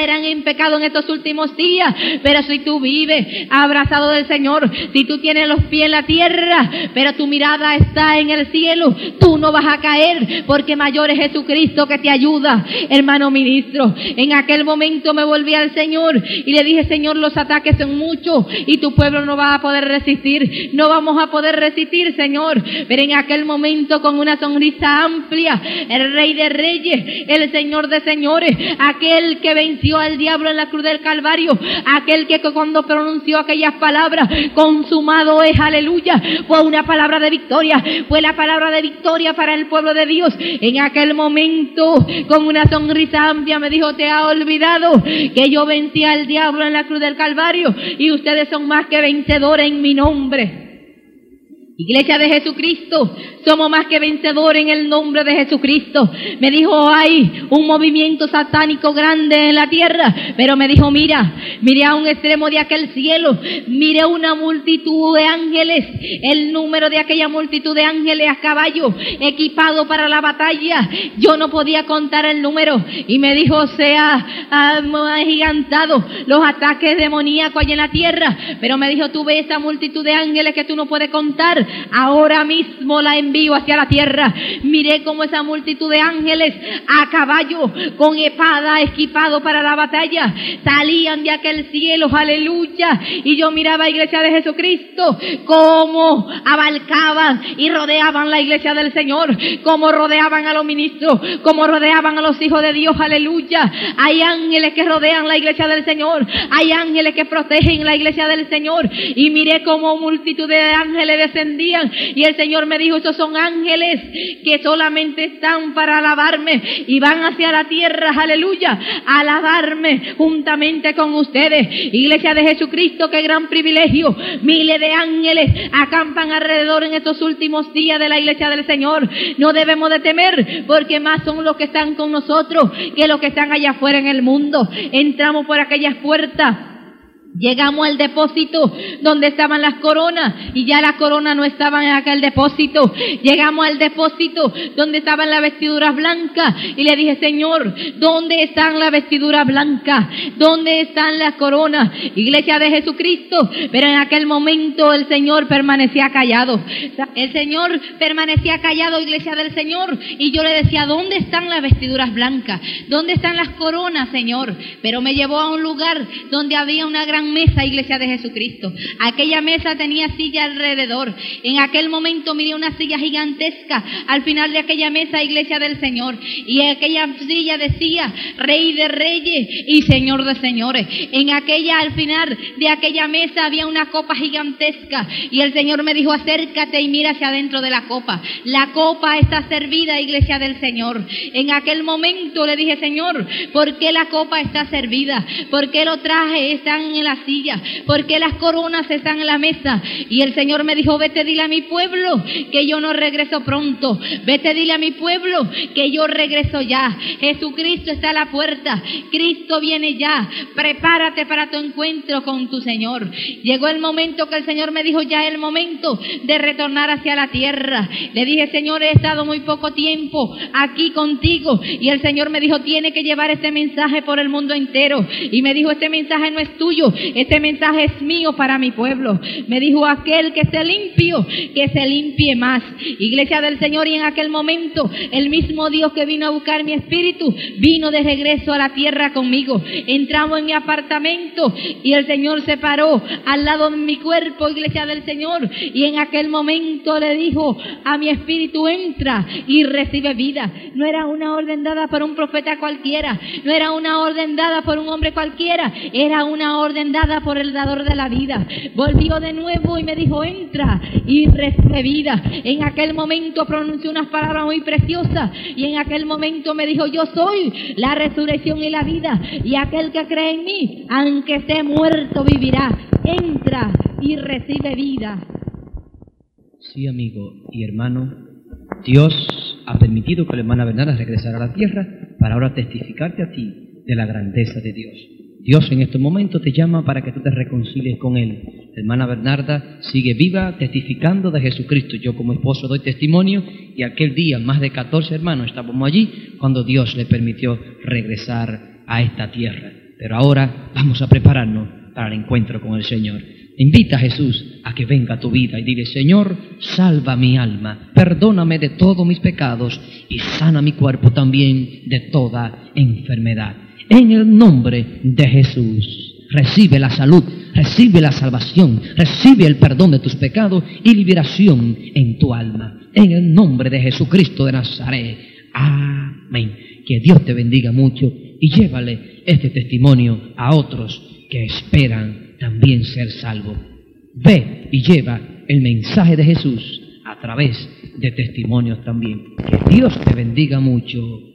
Speaker 2: caerán en pecado en estos últimos días. Pero si tú vives abrazado del Señor, si tú tienes los pies en la tierra, pero tu mirada está en el cielo, tú no vas a caer, porque mayor es Jesucristo que te ayuda. Hermano ministro, en aquel momento me volví al Señor y le dije: Señor, los ataques son muchos y tu pueblo no va a poder resistir, no vamos a poder resistir, Señor. Pero en aquel momento, con una sonrisa amplia, el Rey de Reyes, el Señor de Señores, aquel que venció al diablo en la cruz del Calvario, aquel que cuando pronunció aquellas palabras, consumado es, aleluya, fue una palabra de victoria, fue la palabra de victoria para el pueblo de Dios. En aquel momento, con una sonrisa amplia, me dijo: te ha olvidado que yo vencí al diablo en la cruz del Calvario y ustedes son más que vencedores en mi nombre. Iglesia de Jesucristo, somos más que vencedores en el nombre de Jesucristo. Me dijo: hay un movimiento satánico grande en la tierra, pero me dijo: mira, miré a un extremo de aquel cielo, miré una multitud de ángeles, el número de aquella multitud de ángeles a caballo, equipado para la batalla. Yo no podía contar el número, y me dijo: se ha agigantado los ataques demoníacos allá en la tierra, pero me dijo: tú ves esa multitud de ángeles que tú no puedes contar, ahora mismo la envío hacia la tierra. Miré como esa multitud de ángeles a caballo, con espada, equipado para la batalla, salían de aquel cielo, aleluya. Y yo miraba, iglesia de Jesucristo, cómo abarcaban y rodeaban la iglesia del Señor, cómo rodeaban a los ministros, cómo rodeaban a los hijos de Dios, aleluya. Hay ángeles que rodean la iglesia del Señor, hay ángeles que protegen la iglesia del Señor. Y miré como multitud de ángeles descendían, y el Señor me dijo: esos son ángeles que solamente están para alabarme y van hacia la tierra, aleluya, a alabarme juntamente con ustedes. Iglesia de Jesucristo, qué gran privilegio. Miles de ángeles acampan alrededor en estos últimos días de la iglesia del Señor. No debemos de temer, porque más son los que están con nosotros que los que están allá afuera en el mundo. Entramos por aquellas puertas, llegamos al depósito donde estaban las coronas, y ya las coronas no estaban en aquel depósito. Llegamos al depósito donde estaban las vestiduras blancas, y le dije: Señor, ¿dónde están las vestiduras blancas? ¿Dónde están las coronas? Iglesia de Jesucristo. Pero en aquel momento el Señor permanecía callado. El Señor permanecía callado, iglesia del Señor. Y yo le decía: ¿dónde están las vestiduras blancas? ¿Dónde están las coronas, Señor? Pero me llevó a un lugar donde había una gran mesa, iglesia de Jesucristo. Aquella mesa tenía silla alrededor. En aquel momento miré una silla gigantesca al final de aquella mesa, iglesia del Señor, y aquella silla decía: Rey de Reyes y Señor de Señores. En aquella, al final de aquella mesa, había una copa gigantesca, y el Señor me dijo: acércate y mira hacia adentro de la copa. La copa está servida, iglesia del Señor. En aquel momento le dije: Señor, ¿por qué la copa está servida? ¿Por qué los trajes están en la silla? ¿Por qué las coronas están en la mesa? Y el Señor me dijo: vete, dile a mi pueblo que yo no regreso pronto. Vete, dile a mi pueblo que yo regreso ya. Jesucristo está a la puerta. Cristo viene ya. Prepárate para tu encuentro con tu Señor. Llegó el momento que el Señor me dijo: ya es el momento de retornar hacia la tierra. Le dije: Señor, he estado muy poco tiempo aquí contigo. Y el Señor me dijo: tiene que llevar este mensaje por el mundo entero. Y me dijo: este mensaje no es tuyo, este mensaje es mío para mi pueblo. Me dijo: aquel que esté limpio, que se limpie más. Iglesia del Señor, y en aquel momento el mismo Dios que vino a buscar mi espíritu vino de regreso a la tierra conmigo. Entramos en mi apartamento y el Señor se paró al lado de mi cuerpo, iglesia del Señor, y en aquel momento le dijo a mi espíritu: entra y recibe vida. No era una orden dada por un profeta cualquiera, no era una orden dada por un hombre cualquiera, era una orden dada por el dador de la vida. Volvió de nuevo y me dijo: entra y recibe vida. En aquel momento pronunció unas palabras muy preciosas, y en aquel momento me dijo: yo soy la resurrección y la vida, y aquel que cree en mí, aunque esté muerto, vivirá. Entra y recibe vida.
Speaker 1: Sí, amigo y hermano, Dios ha permitido que la hermana Bernarda regresara a la tierra para ahora testificarte a ti de la grandeza de Dios. Dios en estos momentos te llama para que tú te reconcilies con Él. La hermana Bernarda sigue viva testificando de Jesucristo. Yo como esposo doy testimonio, y aquel día más de catorce hermanos estábamos allí cuando Dios le permitió regresar a esta tierra. Pero ahora vamos a prepararnos para el encuentro con el Señor. Invita a Jesús a que venga a tu vida y dile: Señor, salva mi alma, perdóname de todos mis pecados y sana mi cuerpo también de toda enfermedad. En el nombre de Jesús, recibe la salud, recibe la salvación, recibe el perdón de tus pecados y liberación en tu alma. En el nombre de Jesucristo de Nazaret. Amén. Que Dios te bendiga mucho y llévale este testimonio a otros que esperan también ser salvos. Ve y lleva el mensaje de Jesús a través de testimonios también. Que Dios te bendiga mucho.